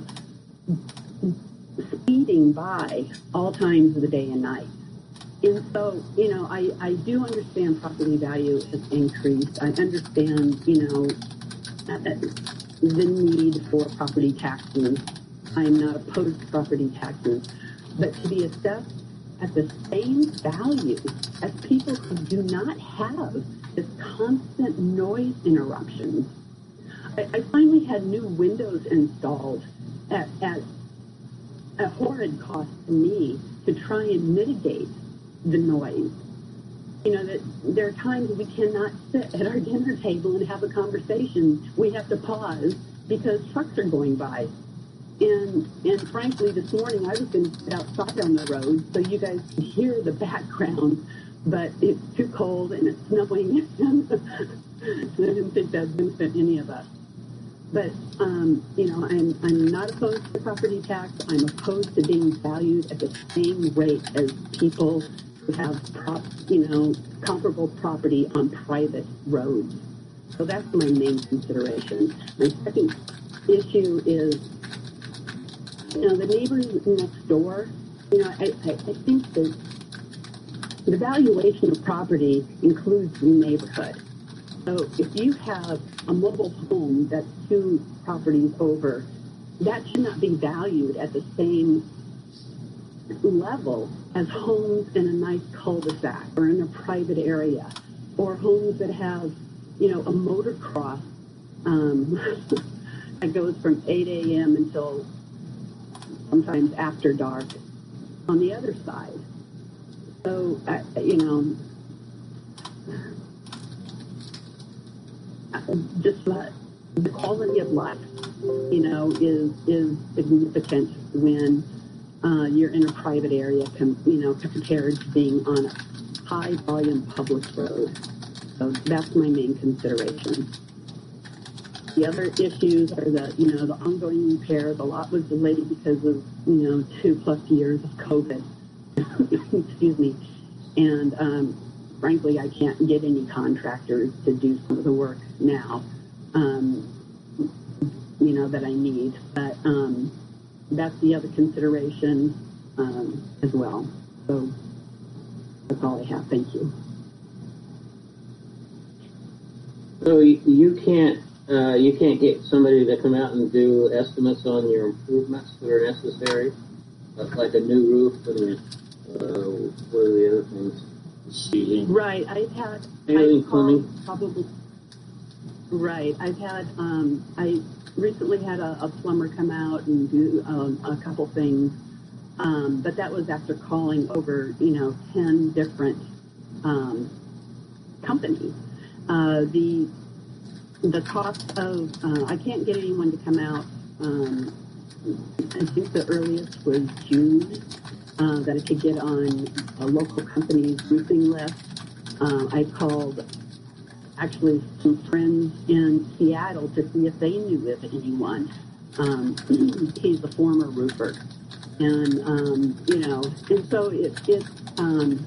speeding by all times of the day and night. And so, you know, I, I do understand property value has increased. I understand, you know, the need for property taxes. I'm not opposed to property taxes, but to be assessed at the same value as people who do not have this constant noise interruptions. I, I finally had new windows installed at, at a horrid cost to me to try and mitigate the noise. You know, that there are times we cannot sit at our dinner table and have a conversation. We have to pause because trucks are going by. And and frankly, this morning I was going to sit outside on the road so you guys could hear the background, but it's too cold and it's snowing, and I didn't think that would benefit any of us. But, um, you know, I'm, I'm not opposed to property tax. I'm opposed to being valued at the same rate as people who have, prop, you know, comparable property on private roads. So that's my main consideration. My second issue is, you know, the neighbors next door. You know, I, I, I think that the valuation of property includes the neighborhood. So if you have a mobile home that's two properties over, that should not be valued at the same level as homes in a nice cul-de-sac or in a private area, or homes that have, you know, a motocross um, that goes from eight a.m. until sometimes after dark on the other side. So, uh, you know, just uh, the quality of life, you know, is is significant when uh, you're in a private area, com- you know, compared to being on a high volume public road. So that's my main consideration. The other issues are the, you know, the ongoing repair. The lot was delayed because of, you know, two plus years of COVID. Excuse me. And um, frankly, I can't get any contractors to do some of the work now, um, you know, that I need. But um, that's the other consideration um, as well. So that's all I have. Thank you. So you can't uh, you can't get somebody to come out and do estimates on your improvements that are necessary, like a new roof and uh, what are the other things? Ceiling. Right. I've had Ceiling, I've plumbing. Probably. Right. I've had. Um, I recently had a, a plumber come out and do um, a couple things, um, but that was after calling over, you know, ten different um, companies. Uh, the the cost of uh, I can't get anyone to come out. Um, I think the earliest was June uh, that I could get on a local company's roofing list. Uh, I called actually some friends in Seattle to see if they knew of anyone. Um, he's a former roofer, and um, you know, and so it it. Um,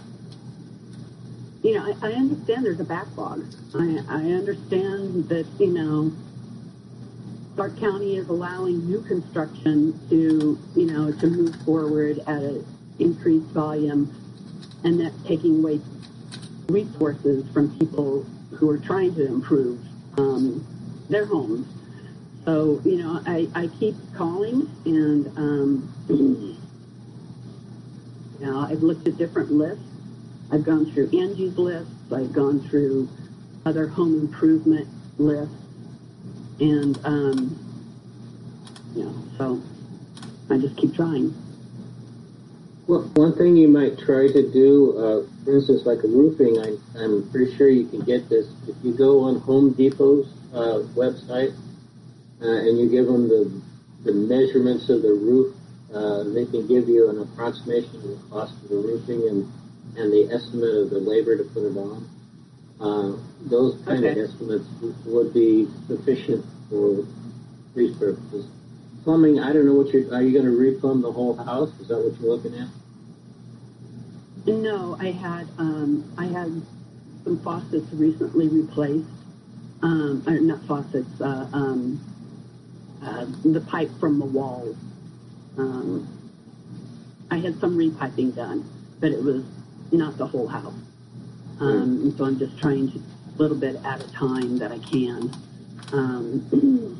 You know, I, I understand there's a backlog. I, I understand that, you know, Clark County is allowing new construction to, you know, to move forward at an increased volume, and that's taking away resources from people who are trying to improve um, their homes. So, you know, I, I keep calling, and, um, you know, I've looked at different lists. I've gone through Angie's lists. I've gone through other home improvement lists, and um, you know, so I just keep trying. Well, one thing you might try to do, uh, for instance, like a roofing, I, I'm pretty sure you can get this. If you go on Home Depot's uh, website uh, and you give them the the measurements of the roof, uh, they can give you an approximation of the cost of the roofing and and the estimate of the labor to put it on. Uh, those kind okay. of estimates would be sufficient for these purposes. Plumbing, I don't know what you're, are you going to replumb the whole house? Is that what you're looking at? No, I had, um, I had some faucets recently replaced. Um, or not faucets, uh, um, uh, the pipe from the walls. Um, I had some repiping done, but it was not the whole house. Um, and so I'm just trying to, a little bit at a time that I can. Um,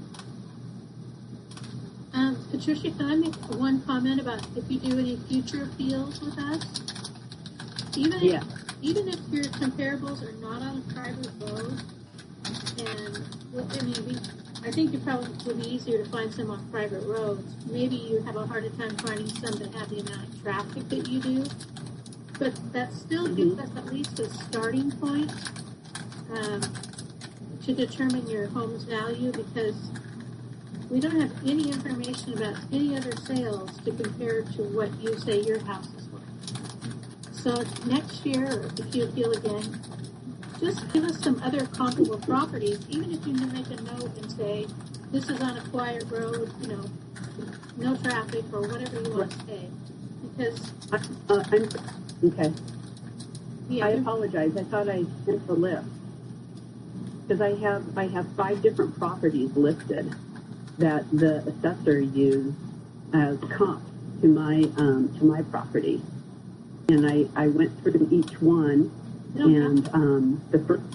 um, Patricia, can I make one comment about if you do any future appeals with us? Even if, yeah. even if your comparables are not on a private road, and well, I mean, we, I think it probably would be easier to find some on private roads. Maybe you have a harder time finding some that have the amount of traffic that you do. But that still mm-hmm. gives us at least a starting point um, to determine your home's value, because we don't have any information about any other sales to compare to what you say your house is worth. So next year, or if you appeal again, just give us some other comparable properties, even if you make a note and say, this is on a quiet road, you know, no traffic, or whatever you want to say. Because... Uh, I'm, okay. Yeah, I apologize. I thought I sent the list. Because I have, I have five different properties listed that the assessor used as comp to my, um, to my property. And I, I went through each one. And um, the first,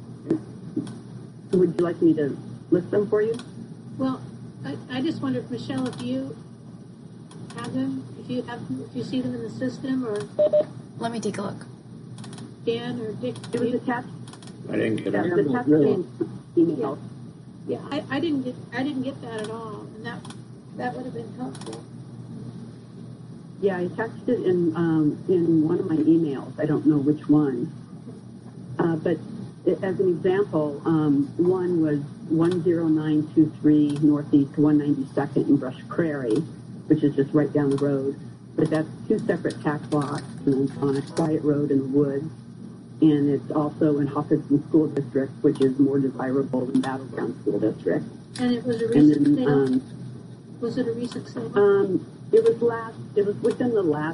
would you like me to list them for you? Well, I, I just wondered, Michelle, if you have them, if you have, if you see them in the system, or let me take a look. Dan or Dick, it was attached. I didn't get that it. was attached in email. Yeah, I, I didn't get, I didn't get that at all, and that that would have been helpful. Yeah, I attached it in um, in one of my emails. I don't know which one. Uh, but as an example, um, one was one zero nine two three Northeast one ninety-second in Brush Prairie, which is just right down the road. But that's two separate tax lots, and it's on a quiet road in the woods. And it's also in Hawkinson School District, which is more desirable than Battleground School District. And it was a recent then, sale? Um, was it a recent sale? Um, it was last, it was within the last,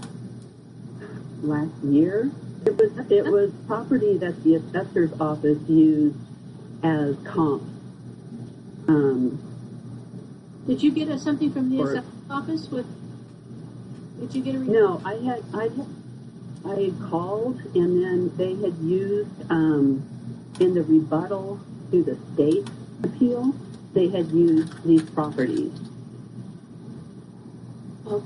last year. It was it was property that the assessor's office used as comp. Um, Did you get a, something from the or, assessor's office with? Did you get a? No, I had I had I had called, and then they had used um, in the rebuttal to the state appeal. They had used these properties. Okay.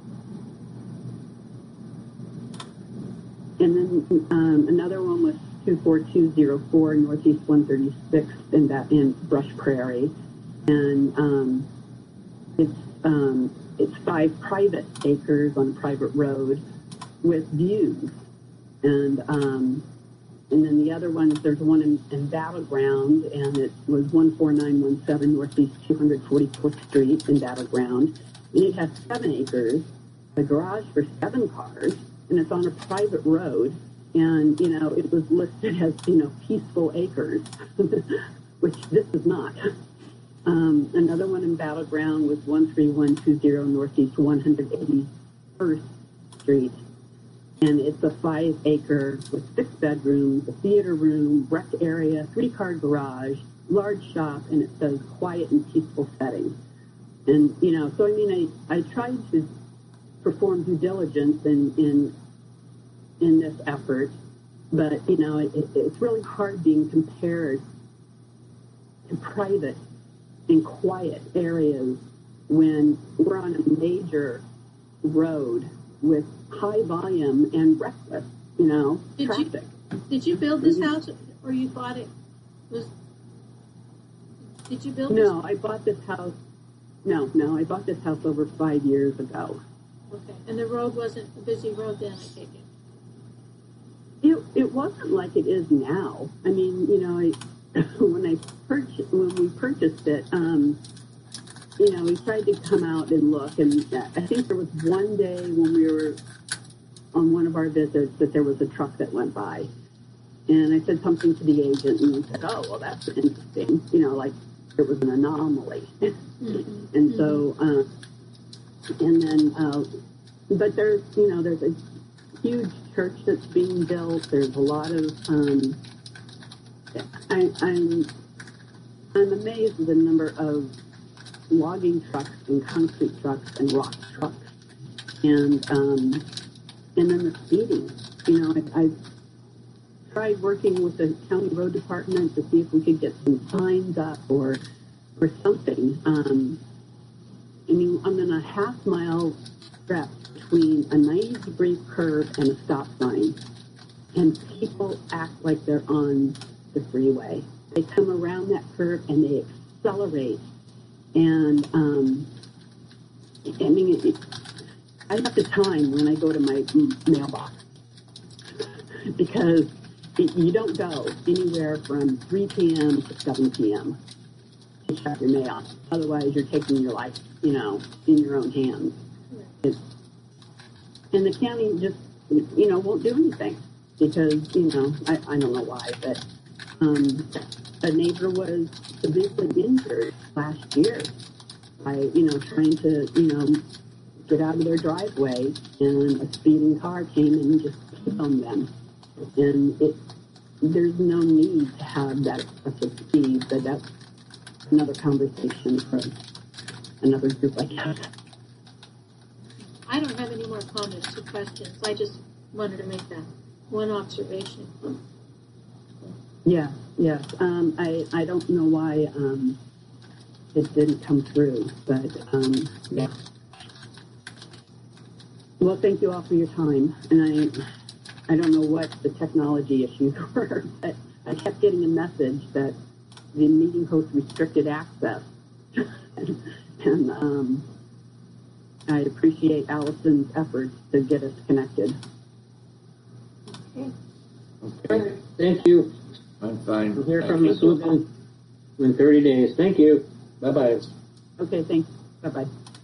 And then um, another one was two four two zero four Northeast one thirty-six in that in Brush Prairie, and um, it's um, it's five private acres on a private road with views, and um, and then the other ones, there's one in, in Battleground, and it was one four nine one seven Northeast two forty-fourth Street in Battleground, and it has seven acres, a garage for seven cars. And it's on a private road, and, you know, it was listed as, you know, peaceful acres, which this is not. Um, another one in Battleground was one three one two zero Northeast one eighty-first Street, and it's a five acre with six bedrooms, a theater room, rec area, three-car garage, large shop, and it says quiet and peaceful setting. And, you know, so, I mean, I, I tried to perform due diligence in, in in this effort, but you know it, it's really hard being compared to private and quiet areas when we're on a major road with high volume and reckless, you know, did traffic. You, did you build this house, or you bought it? Was did you build? No, this? I bought this house. No, no, I bought this house over five years ago. Okay, and the road wasn't a busy road then, I take it? It, it wasn't like it is now. I mean, you know, I, when I purchased, when we purchased it, um, you know, we tried to come out and look, and I think there was one day when we were on one of our visits that there was a truck that went by, and I said something to the agent, and he said, "Oh, well, that's interesting," you know, like it was an anomaly, mm-hmm. and so, uh, and then, uh, but there's, you know, there's a huge church that's being built. There's a lot of, um, I, I'm, I'm amazed at the number of logging trucks and concrete trucks and rock trucks. And, um, and then the speeding. You know, I, I've tried working with the county road department to see if we could get some signs up or, or something. Um, I mean, I'm in a half mile stretch between a ninety degree curve and a stop sign, and people act like they're on the freeway. They come around that curve and they accelerate, and um, I mean, it, it, I have the time when I go to my mailbox because it, you don't go anywhere from three p.m. to seven p.m. to check your mail. Otherwise, you're taking your life, you know, in your own hands. It's, and the county just, you know, won't do anything because, you know, I, I don't know why, but um, a neighbor was severely injured last year by, you know, trying to, you know, get out of their driveway, and a speeding car came and just hit on them. And it, there's no need to have that excessive speed, but that's another conversation for another group like that. I don't have any more comments or questions. I just wanted to make that one observation. Yeah, yes. Um, I, I don't know why um, it didn't come through, but um, yeah. Well, thank you all for your time. And I I don't know what the technology issues were, but I kept getting a message that the meeting host restricted access. and and um, I appreciate Allison's efforts to get us connected. Okay. Okay. Thank you. I'm fine. We'll hear from Miz Woodman in thirty days. Thank you. Bye-bye. Okay, thanks. Bye-bye.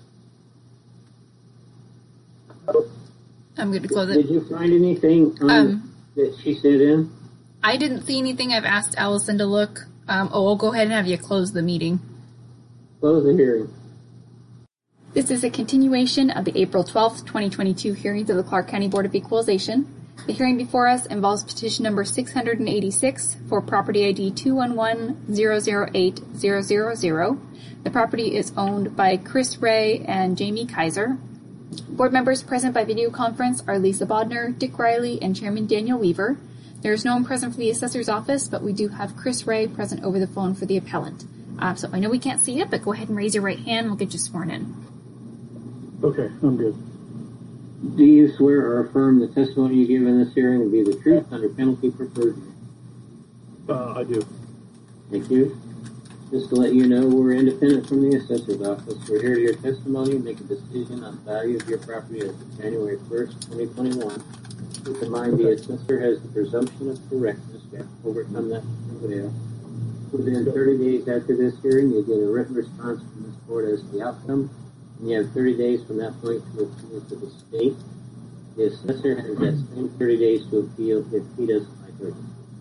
I'm going to close it. Did you find anything on Um, that she sent in? I didn't see anything. I've asked Allison to look. Um, oh, I'll go ahead and have you close the meeting. Close the hearing. This is a continuation of the April twelfth, twenty twenty-two hearings of the Clark County Board of Equalization. The hearing before us involves petition number six hundred eighty-six for property I D two one one zero zero eight zero zero zero. The property is owned by Chris Ray and Jamie Kaiser. Board members present by video conference are Lisa Bodner, Dick Riley, and Chairman Daniel Weaver. There is no one present for the assessor's office, but we do have Chris Ray present over the phone for the appellant. Uh, so I know we can't see it, but go ahead and raise your right hand. We'll get you sworn in. Okay, I'm good. Do you swear or affirm the testimony you give in this hearing will be the truth under penalty for perjury? Uh, I do. Thank you. Just to let you know, we're independent from the assessor's office. We're here to hear testimony and make a decision on the value of your property as of January first, twenty twenty-one. Keep in mind, the assessor has the presumption of correctness. We have to overcome that prevail. Within thirty days after this hearing, you'll get a written response from this board as to the outcome. And you have thirty days from that point to appeal to the state. The assessor has that same thirty days to appeal if he doesn't like it.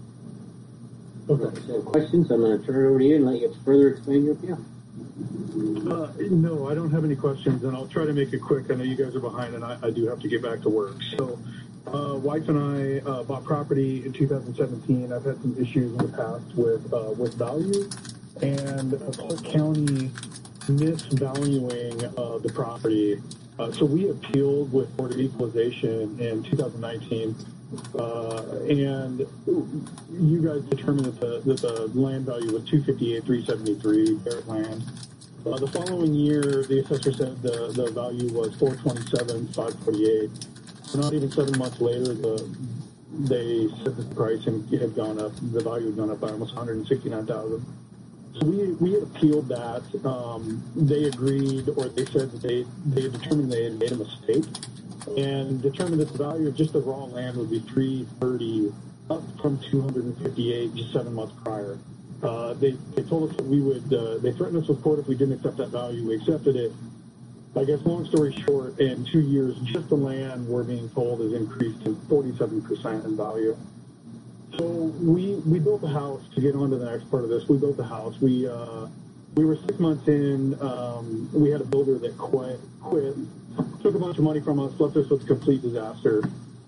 Okay. If you have questions, I'm going to turn it over to you and let you further explain your appeal. Uh, no, I don't have any questions, and I'll try to make it quick. I know you guys are behind, and I, I do have to get back to work. So, uh, wife and I uh, bought property in two thousand seventeen. I've had some issues in the past with uh, with value, and uh, Clark County misvaluing uh, the property. Uh, so we appealed with Board of Equalization in two thousand nineteen. Uh, and you guys determined that the, that the land value was two fifty-eight three seventy-three Barrett land. Uh, the following year, the assessor said the, the value was four twenty-seven five forty-eight. So not even seven months later, the they said that the pricing had gone up, the value had gone up by almost one hundred sixty-nine thousand. So we we had appealed that. Um, they agreed, or they said that they they had determined they had made a mistake, and determined that the value of just the raw land would be three thirty, up from two hundred fifty-eight just seven months prior. Uh, they they told us that we would. Uh, they threatened us with court if we didn't accept that value. We accepted it. I guess long story short, in two years, just the land we're being told has increased to forty-seven percent in value. So we we built the house. To get on to the next part of this, we built the house. We uh, we were six months in. Um, we had a builder that quit. Quit. Took a bunch of money from us, left us with a complete disaster.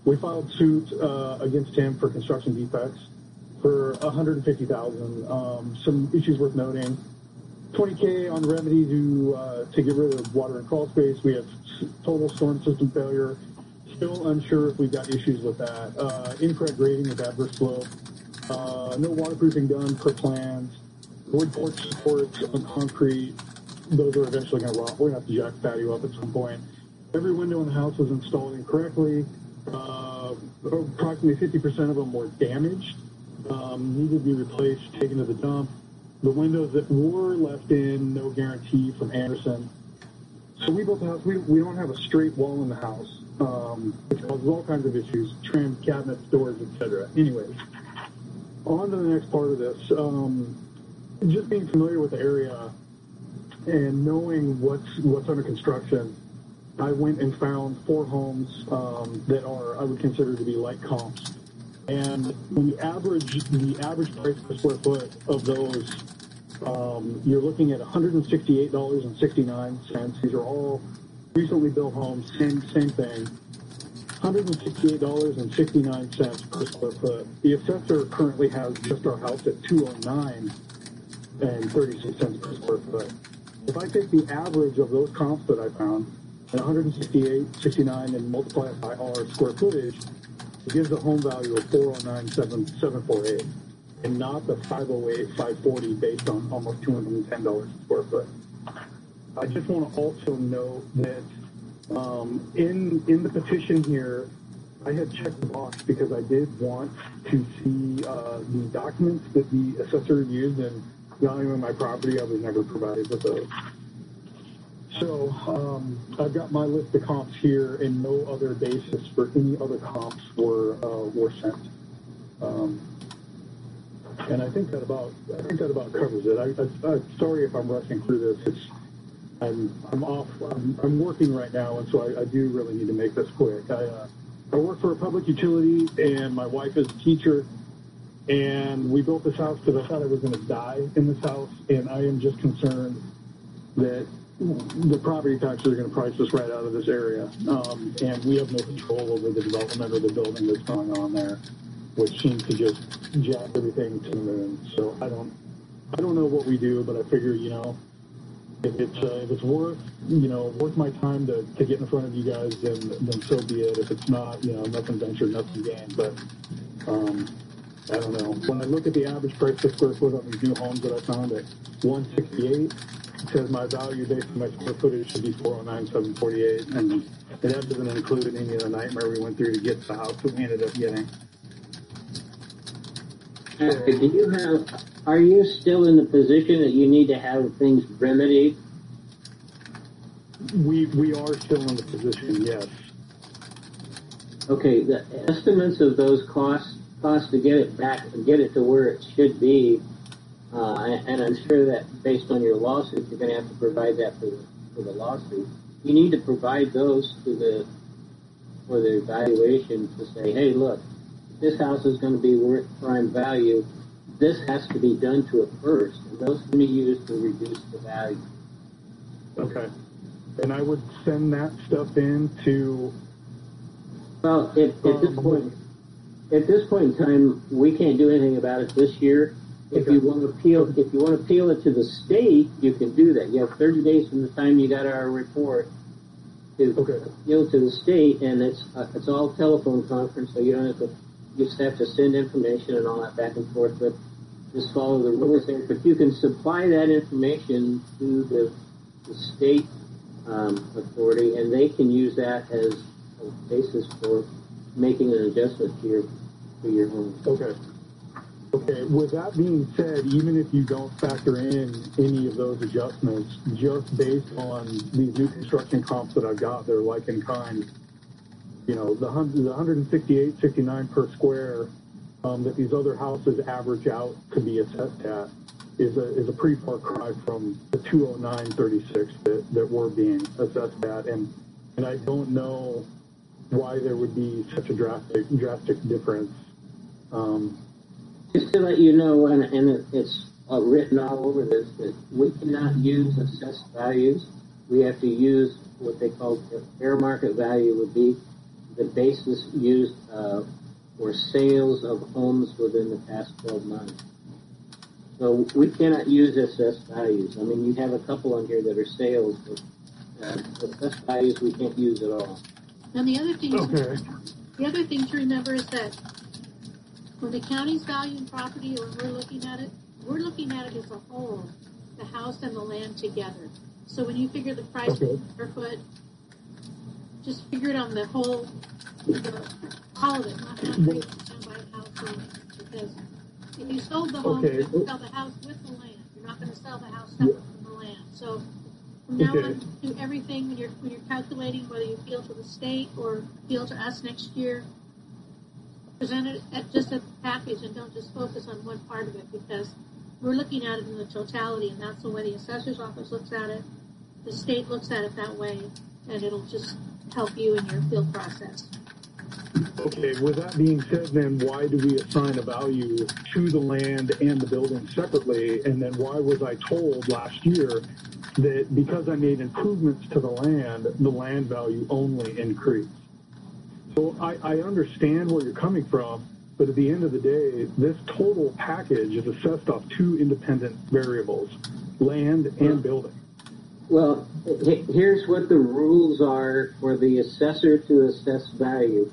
we filed suit uh, against him for construction defects for one hundred fifty thousand dollars. Um, some issues worth noting: twenty K on remedy to uh, to get rid of water and crawl space. We have total storm system failure. Still unsure if we've got issues with that. Uh, incorrect grading with adverse slope. Uh, no waterproofing done per plans. Wood porch supports on concrete. Those are eventually going to rot. We're going to have to jack the patio up at some point. Every window in the house was installed incorrectly. Uh, approximately fifty percent of them were damaged. Um, needed to be replaced, taken to the dump. The windows that were left in, no guarantee from Anderson. So we built the house. We, we don't have a straight wall in the house, um, which causes all kinds of issues, trim, cabinets, doors, et cetera. Anyways, on to the next part of this. Um, just being familiar with the area and knowing what's what's under construction, I went and found four homes um, that are I would consider to be light comps. And when you average the average price per square foot of those, um, you're looking at one hundred sixty-eight dollars and sixty-nine cents. These are all recently built homes, same same thing. one hundred sixty-eight dollars and sixty-nine cents per square foot. The assessor currently has just our house at two hundred nine dollars and thirty-six cents per square foot. If I take the average of those comps that I found at one hundred sixty-eight, sixty-nine and multiply it by our square footage, it gives a home value of four hundred nine thousand seven hundred forty-eight and not the five oh eight, five forty based on almost two hundred ten dollars a square foot. I just want to also note that um, in in the petition here, I had checked the box because I did want to see uh, the documents that the assessor used in valuing my property. I was never provided with those. So um, I've got my list of comps here, and no other basis for any other comps were uh, were sent. Um, and I think that about I think that about covers it. I, I, I'm sorry if I'm rushing through this. It's I'm I'm off. I'm, I'm working right now, and so I, I do really need to make this quick. I uh, I work for a public utility, and my wife is a teacher. And we built this house because I thought I was going to die in this house, and I am just concerned that the property taxes are going to price us right out of this area, um, and we have no control over the development of the building that's going on there, which seems to just jack everything to the moon. So I don't, I don't know what we do, but I figure, you know, if it's uh, if it's worth, you know, worth my time to, to get in front of you guys, then then so be it. If it's not, you know, nothing ventured, nothing gained. But um, I don't know. When I look at the average price per square foot on these new homes that I found at one sixty-eight. It says my value based on my square footage should be four hundred nine thousand seven hundred forty-eight, and that doesn't include any of the nightmare we went through to get the house that we ended up getting. Uh, do you have? Are you still in the position that you need to have things remedied? We we are still in the position, yes. Okay, the estimates of those costs costs to get it back, get it to where it should be. Uh, and I'm sure that based on your lawsuit, you're going to have to provide that for the, for the lawsuit. You need to provide those to the for the evaluation to say, hey, look, this house is going to be worth prime value. This has to be done to it first, and those can be used to reduce the value. Okay. And I would send that stuff in to. Well, at, at this point, at this point in time, we can't do anything about it this year. If okay. you want to appeal, if you want to appeal it to the state, you can do that. You have thirty days from the time you got our report to okay. appeal to the state, and it's uh, it's all telephone conference, so you don't have to. You just have to send information and all that back and forth, but just follow the rules there. But you can supply that information to the, the state um, authority, and they can use that as a basis for making an adjustment to your to your home. Okay. Okay, with that being said, even if you don't factor in any of those adjustments, just based on these new construction comps that I've got, they're like in kind, you know, the one sixty-eight, sixty-nine per square um, that these other houses average out to be assessed at is a is a pretty far cry from the two oh nine thirty-six that, that we're being assessed at. And, and I don't know why there would be such a drastic, drastic difference. Um, Just to let you know, and, and it's uh, written all over this, that we cannot use assessed values. We have to use what they call the fair market value would be the basis used uh, for sales of homes within the past twelve months. So we cannot use assessed values. I mean, you have a couple on here that are sales, but uh, assessed values we can't use at all. And the other thing, Okay. the other thing to remember is that when the county's valuing property, or when we're looking at it, we're looking at it as a whole, the house and the land together. So when you figure the price Okay. per foot, just figure it on the whole, the, all of it, not not break it down by house or land. Because if you sold the home, Okay. you have to sell the house with the land. You're not going to sell the house separate from the land. So from now Okay. on, do everything when you're when you're calculating whether you appeal to the state or appeal to us next year. Present it at just a package and don't just focus on one part of it, because we're looking at it in the totality, and that's the way the assessor's office looks at it. The state looks at it that way, and it'll just help you in your appeal process. Okay, with that being said, then why do we assign a value to the land and the building separately? And then why was I told last year that because I made improvements to the land, the land value only increased? So I, I understand where you're coming from, but at the end of the day, this total package is assessed off two independent variables, land and building. Well, he- here's what the rules are for the assessor to assess value.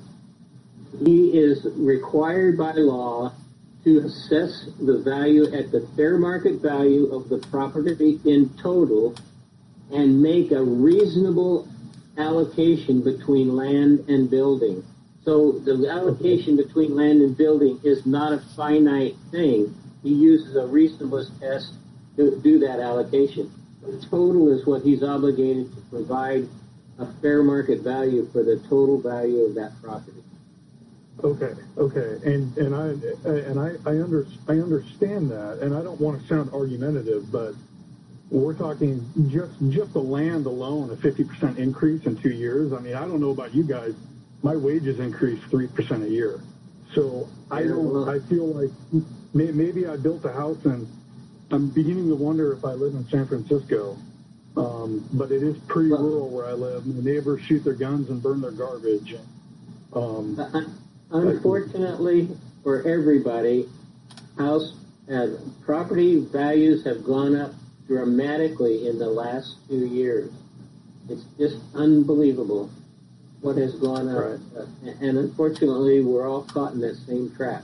He is required by law to assess the value at the fair market value of the property in total and make a reasonable allocation between land and building. So the allocation between land and building is not a finite thing. He uses a reasonableness test to do that allocation. The total is what he's obligated to provide a fair market value for the total value of that property. Okay, okay, and and I and I I, under, I understand that, and I don't want to sound argumentative, but we're talking just just the land alone, a fifty percent increase in two years. I mean, I don't know about you guys, my wages increase three percent a year, so I don't. I feel like may, maybe I built a house and I'm beginning to wonder if I live in San Francisco. Um, but it is pretty rural where I live. The neighbors shoot their guns and burn their garbage. Um, Unfortunately for everybody, house uh, property values have gone up dramatically in the last two years. It's just unbelievable what has gone up. Right. Uh, and unfortunately, we're all caught in that same trap.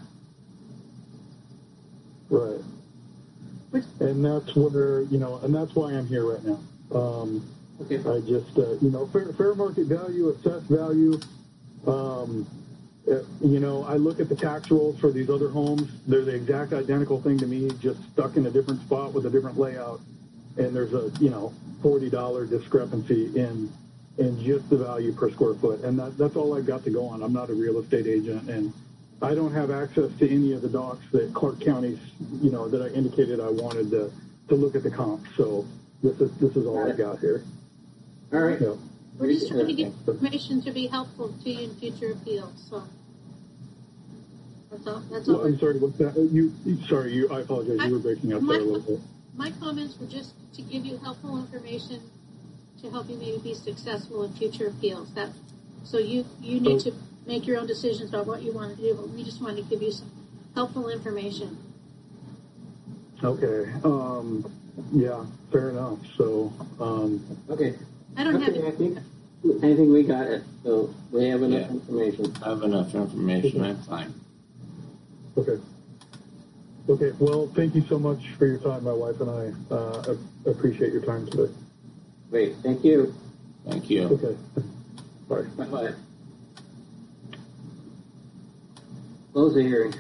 Right. And that's where, you know, and that's why I'm here right now. Um, okay. I just, uh, you know, fair, fair market value, assessed value. Um, uh, you know, I look at the tax rolls for these other homes. They're the exact identical thing to me, just stuck in a different spot with a different layout. And there's a, you know, forty dollars discrepancy in in just the value per square foot. And that, that's all I've got to go on. I'm not a real estate agent, and I don't have access to any of the docs that Clark County's, you know, that I indicated I wanted to, to look at the comp. So this is this is all I got here. All right. Yeah. We're just trying to get information to be helpful to you in future appeals. So that's all. That's all. Well, I'm sorry. What's that? You, you sorry. You. I apologize. I, you were breaking up my, there a little bit. My comments were just to give you helpful information to help you maybe be successful in future appeals. That so you you need to make your own decisions about what you want to do, but we just wanted to give you some helpful information. Okay. Um, yeah, fair enough. So, um, okay. I don't okay, have I think, I think we got it. So we have enough Yeah. information. I have enough information. I'm fine. Okay. Okay. Well, thank you so much for your time. My wife and I uh, appreciate your time today. Great. Thank you. Thank you. Okay. Bye. Bye-bye. Close the hearing.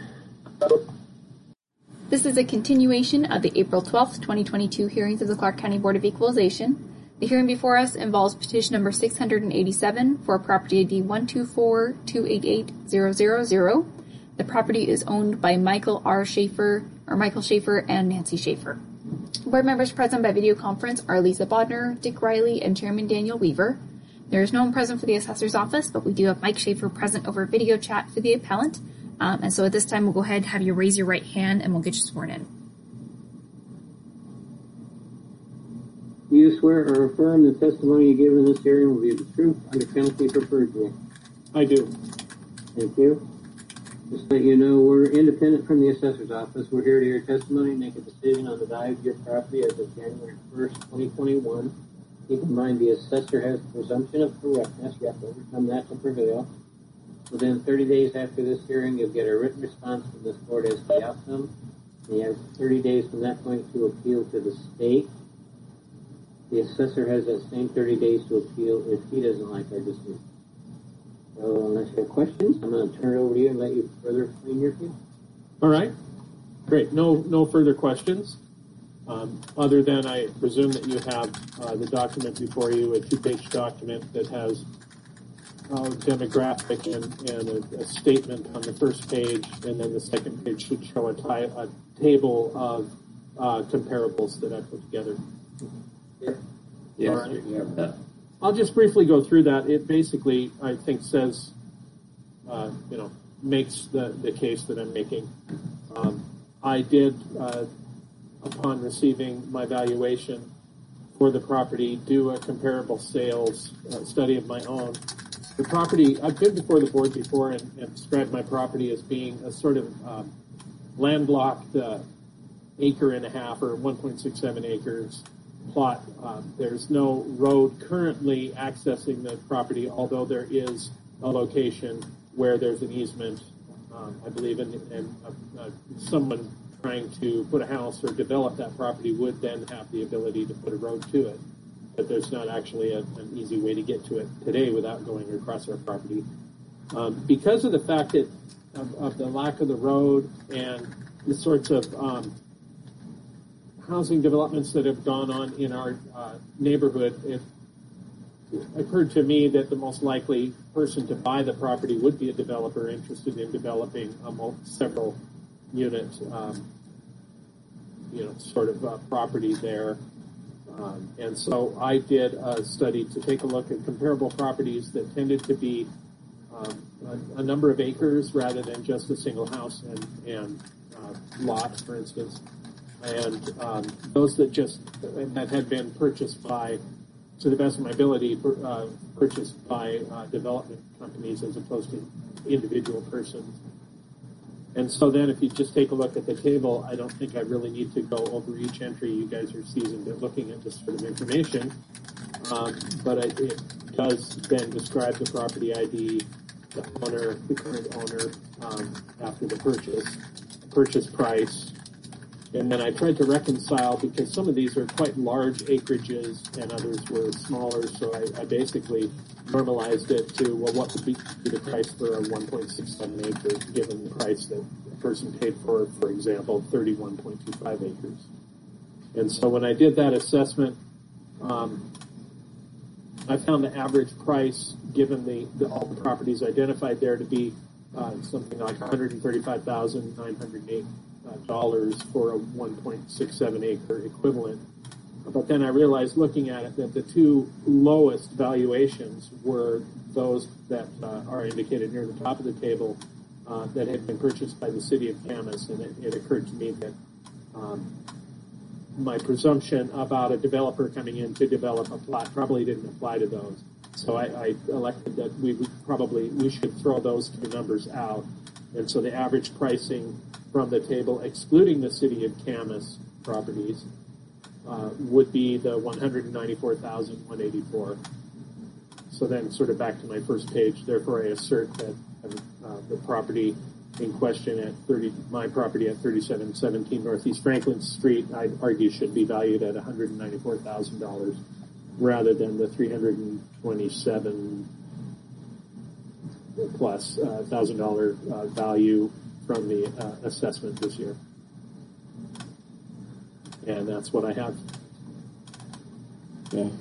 This is a continuation of the April twelfth, twenty twenty-two hearings of the Clark County Board of Equalization. The hearing before us involves petition number six hundred eighty-seven for property I D one two four two eight eight zero zero zero. The property is owned by Michael R. Schaefer, or Michael Schaefer and Nancy Schaefer. Board members present by video conference are Lisa Bodner, Dick Riley, and Chairman Daniel Weaver. There is no one present for the assessor's office, but we do have Mike Schaefer present over video chat for the appellant. Um, and so at this time, we'll go ahead and have you raise your right hand, and we'll get you sworn in. You swear or affirm the testimony you give in this hearing will be the truth under penalty for perjury. I do. Thank you. Just to let you know, we're independent from the assessor's office. We're here to hear testimony and make a decision on the value of your property as of January first, twenty twenty-one. Keep in mind the assessor has the presumption of correctness. You have to overcome that to prevail. Within thirty days after this hearing, you'll get a written response from this board as to the outcome. And you have thirty days from that point to appeal to the state. The assessor has that same thirty days to appeal if he doesn't like our decision. So unless you have questions, I'm going to turn it over to you and let you further explain your view. All right. Great. No, no further questions. Um, other than I presume that you have uh, the document before you, a two-page document that has uh, demographic and, and a, a statement on the first page, and then the second page should show a, ty- a table of uh, comparables that I put together. Yes, right. you have that. I'll just briefly go through that. It basically, I think, says, uh, you know, makes the, the case that I'm making. Um, I did, uh, upon receiving my valuation for the property, do a comparable sales uh, study of my own. The property, I've been before the board before and, and described my property as being a sort of um, landlocked uh, acre and a half or one point six seven acres plot. Um, there's no road currently accessing the property, although there is a location where there's an easement, um, I believe, in, in uh, uh, someone trying to put a house or develop that property would then have the ability to put a road to it. But there's not actually a, an easy way to get to it today without going across our property. Um, because of the fact that of, of the lack of the road and the sorts of um, housing developments that have gone on in our uh, neighborhood, it occurred to me that the most likely person to buy the property would be a developer interested in developing a mul- several unit, um, you know, sort of uh, property there. Um, and so I did a study to take a look at comparable properties that tended to be um, a, a number of acres rather than just a single house and, and uh, lot, for instance. And um, those that just that had been purchased by, to the best of my ability, uh, purchased by uh, development companies as opposed to individual persons. And so then if you just take a look at the table, I don't think I really need to go over each entry. You guys are seasoned at looking at this sort of information. Um, but I, it does then describe the property I D, the owner, the current owner um, after the purchase, purchase price. And then I tried to reconcile, because some of these are quite large acreages and others were smaller, so I, I basically normalized it to, well, what would be the price for a one point six seven acre, given the price that a person paid for, for example, thirty-one point two five acres. And so when I did that assessment, um, I found the average price, given the, the all the properties identified there, to be uh, something like one hundred thirty-five thousand nine hundred eight Uh, dollars for a one point six seven acre equivalent. But then I realized, looking at it, that the two lowest valuations were those that uh, are indicated near the top of the table uh, that had been purchased by the city of Camas. And it, it occurred to me that um, my presumption about a developer coming in to develop a plot probably didn't apply to those. So I, I elected that we would probably, we should throw those two numbers out. And so the average pricing from the table, excluding the city of Camas properties, uh, would be the one hundred ninety-four thousand one hundred eighty-four. So then, sort of back to my first page. Therefore, I assert that uh, the property in question at thirty, my property at thirty-seven seventeen Northeast Franklin Street, I'd argue should be valued at one hundred ninety-four thousand dollars rather than the three hundred twenty-seven plus uh, thousand dollar uh, value from the uh, assessment this year. And that's what I have. Yeah.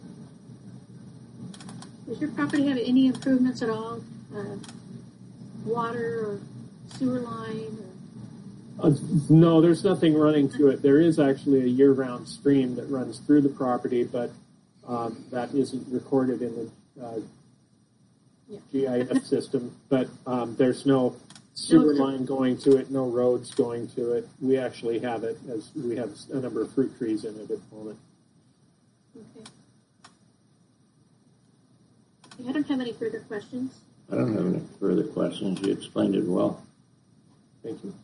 Does your property have any improvements at all? Uh, water or sewer line? Or? Uh, no, there's nothing running to it. There is actually a year-round stream that runs through the property, but um, that isn't recorded in the uh, yeah. G I S system. But um, there's no sewer line going to it, no roads going to it. We actually have it, as we have a number of fruit trees in it at the moment. Okay. I don't have any further questions. I don't have any further questions. You explained it well. Thank you.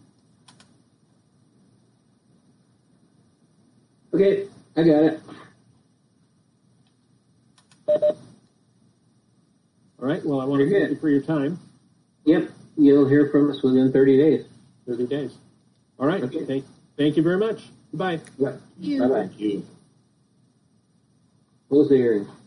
Okay, I got it. All right. Well, I want to Very thank good. you for your time. Yep, you'll hear from us within thirty days. thirty days. All right. Okay. Thank, thank you very much. Goodbye. Yep. You. Bye bye. Thank you. Close the hearing.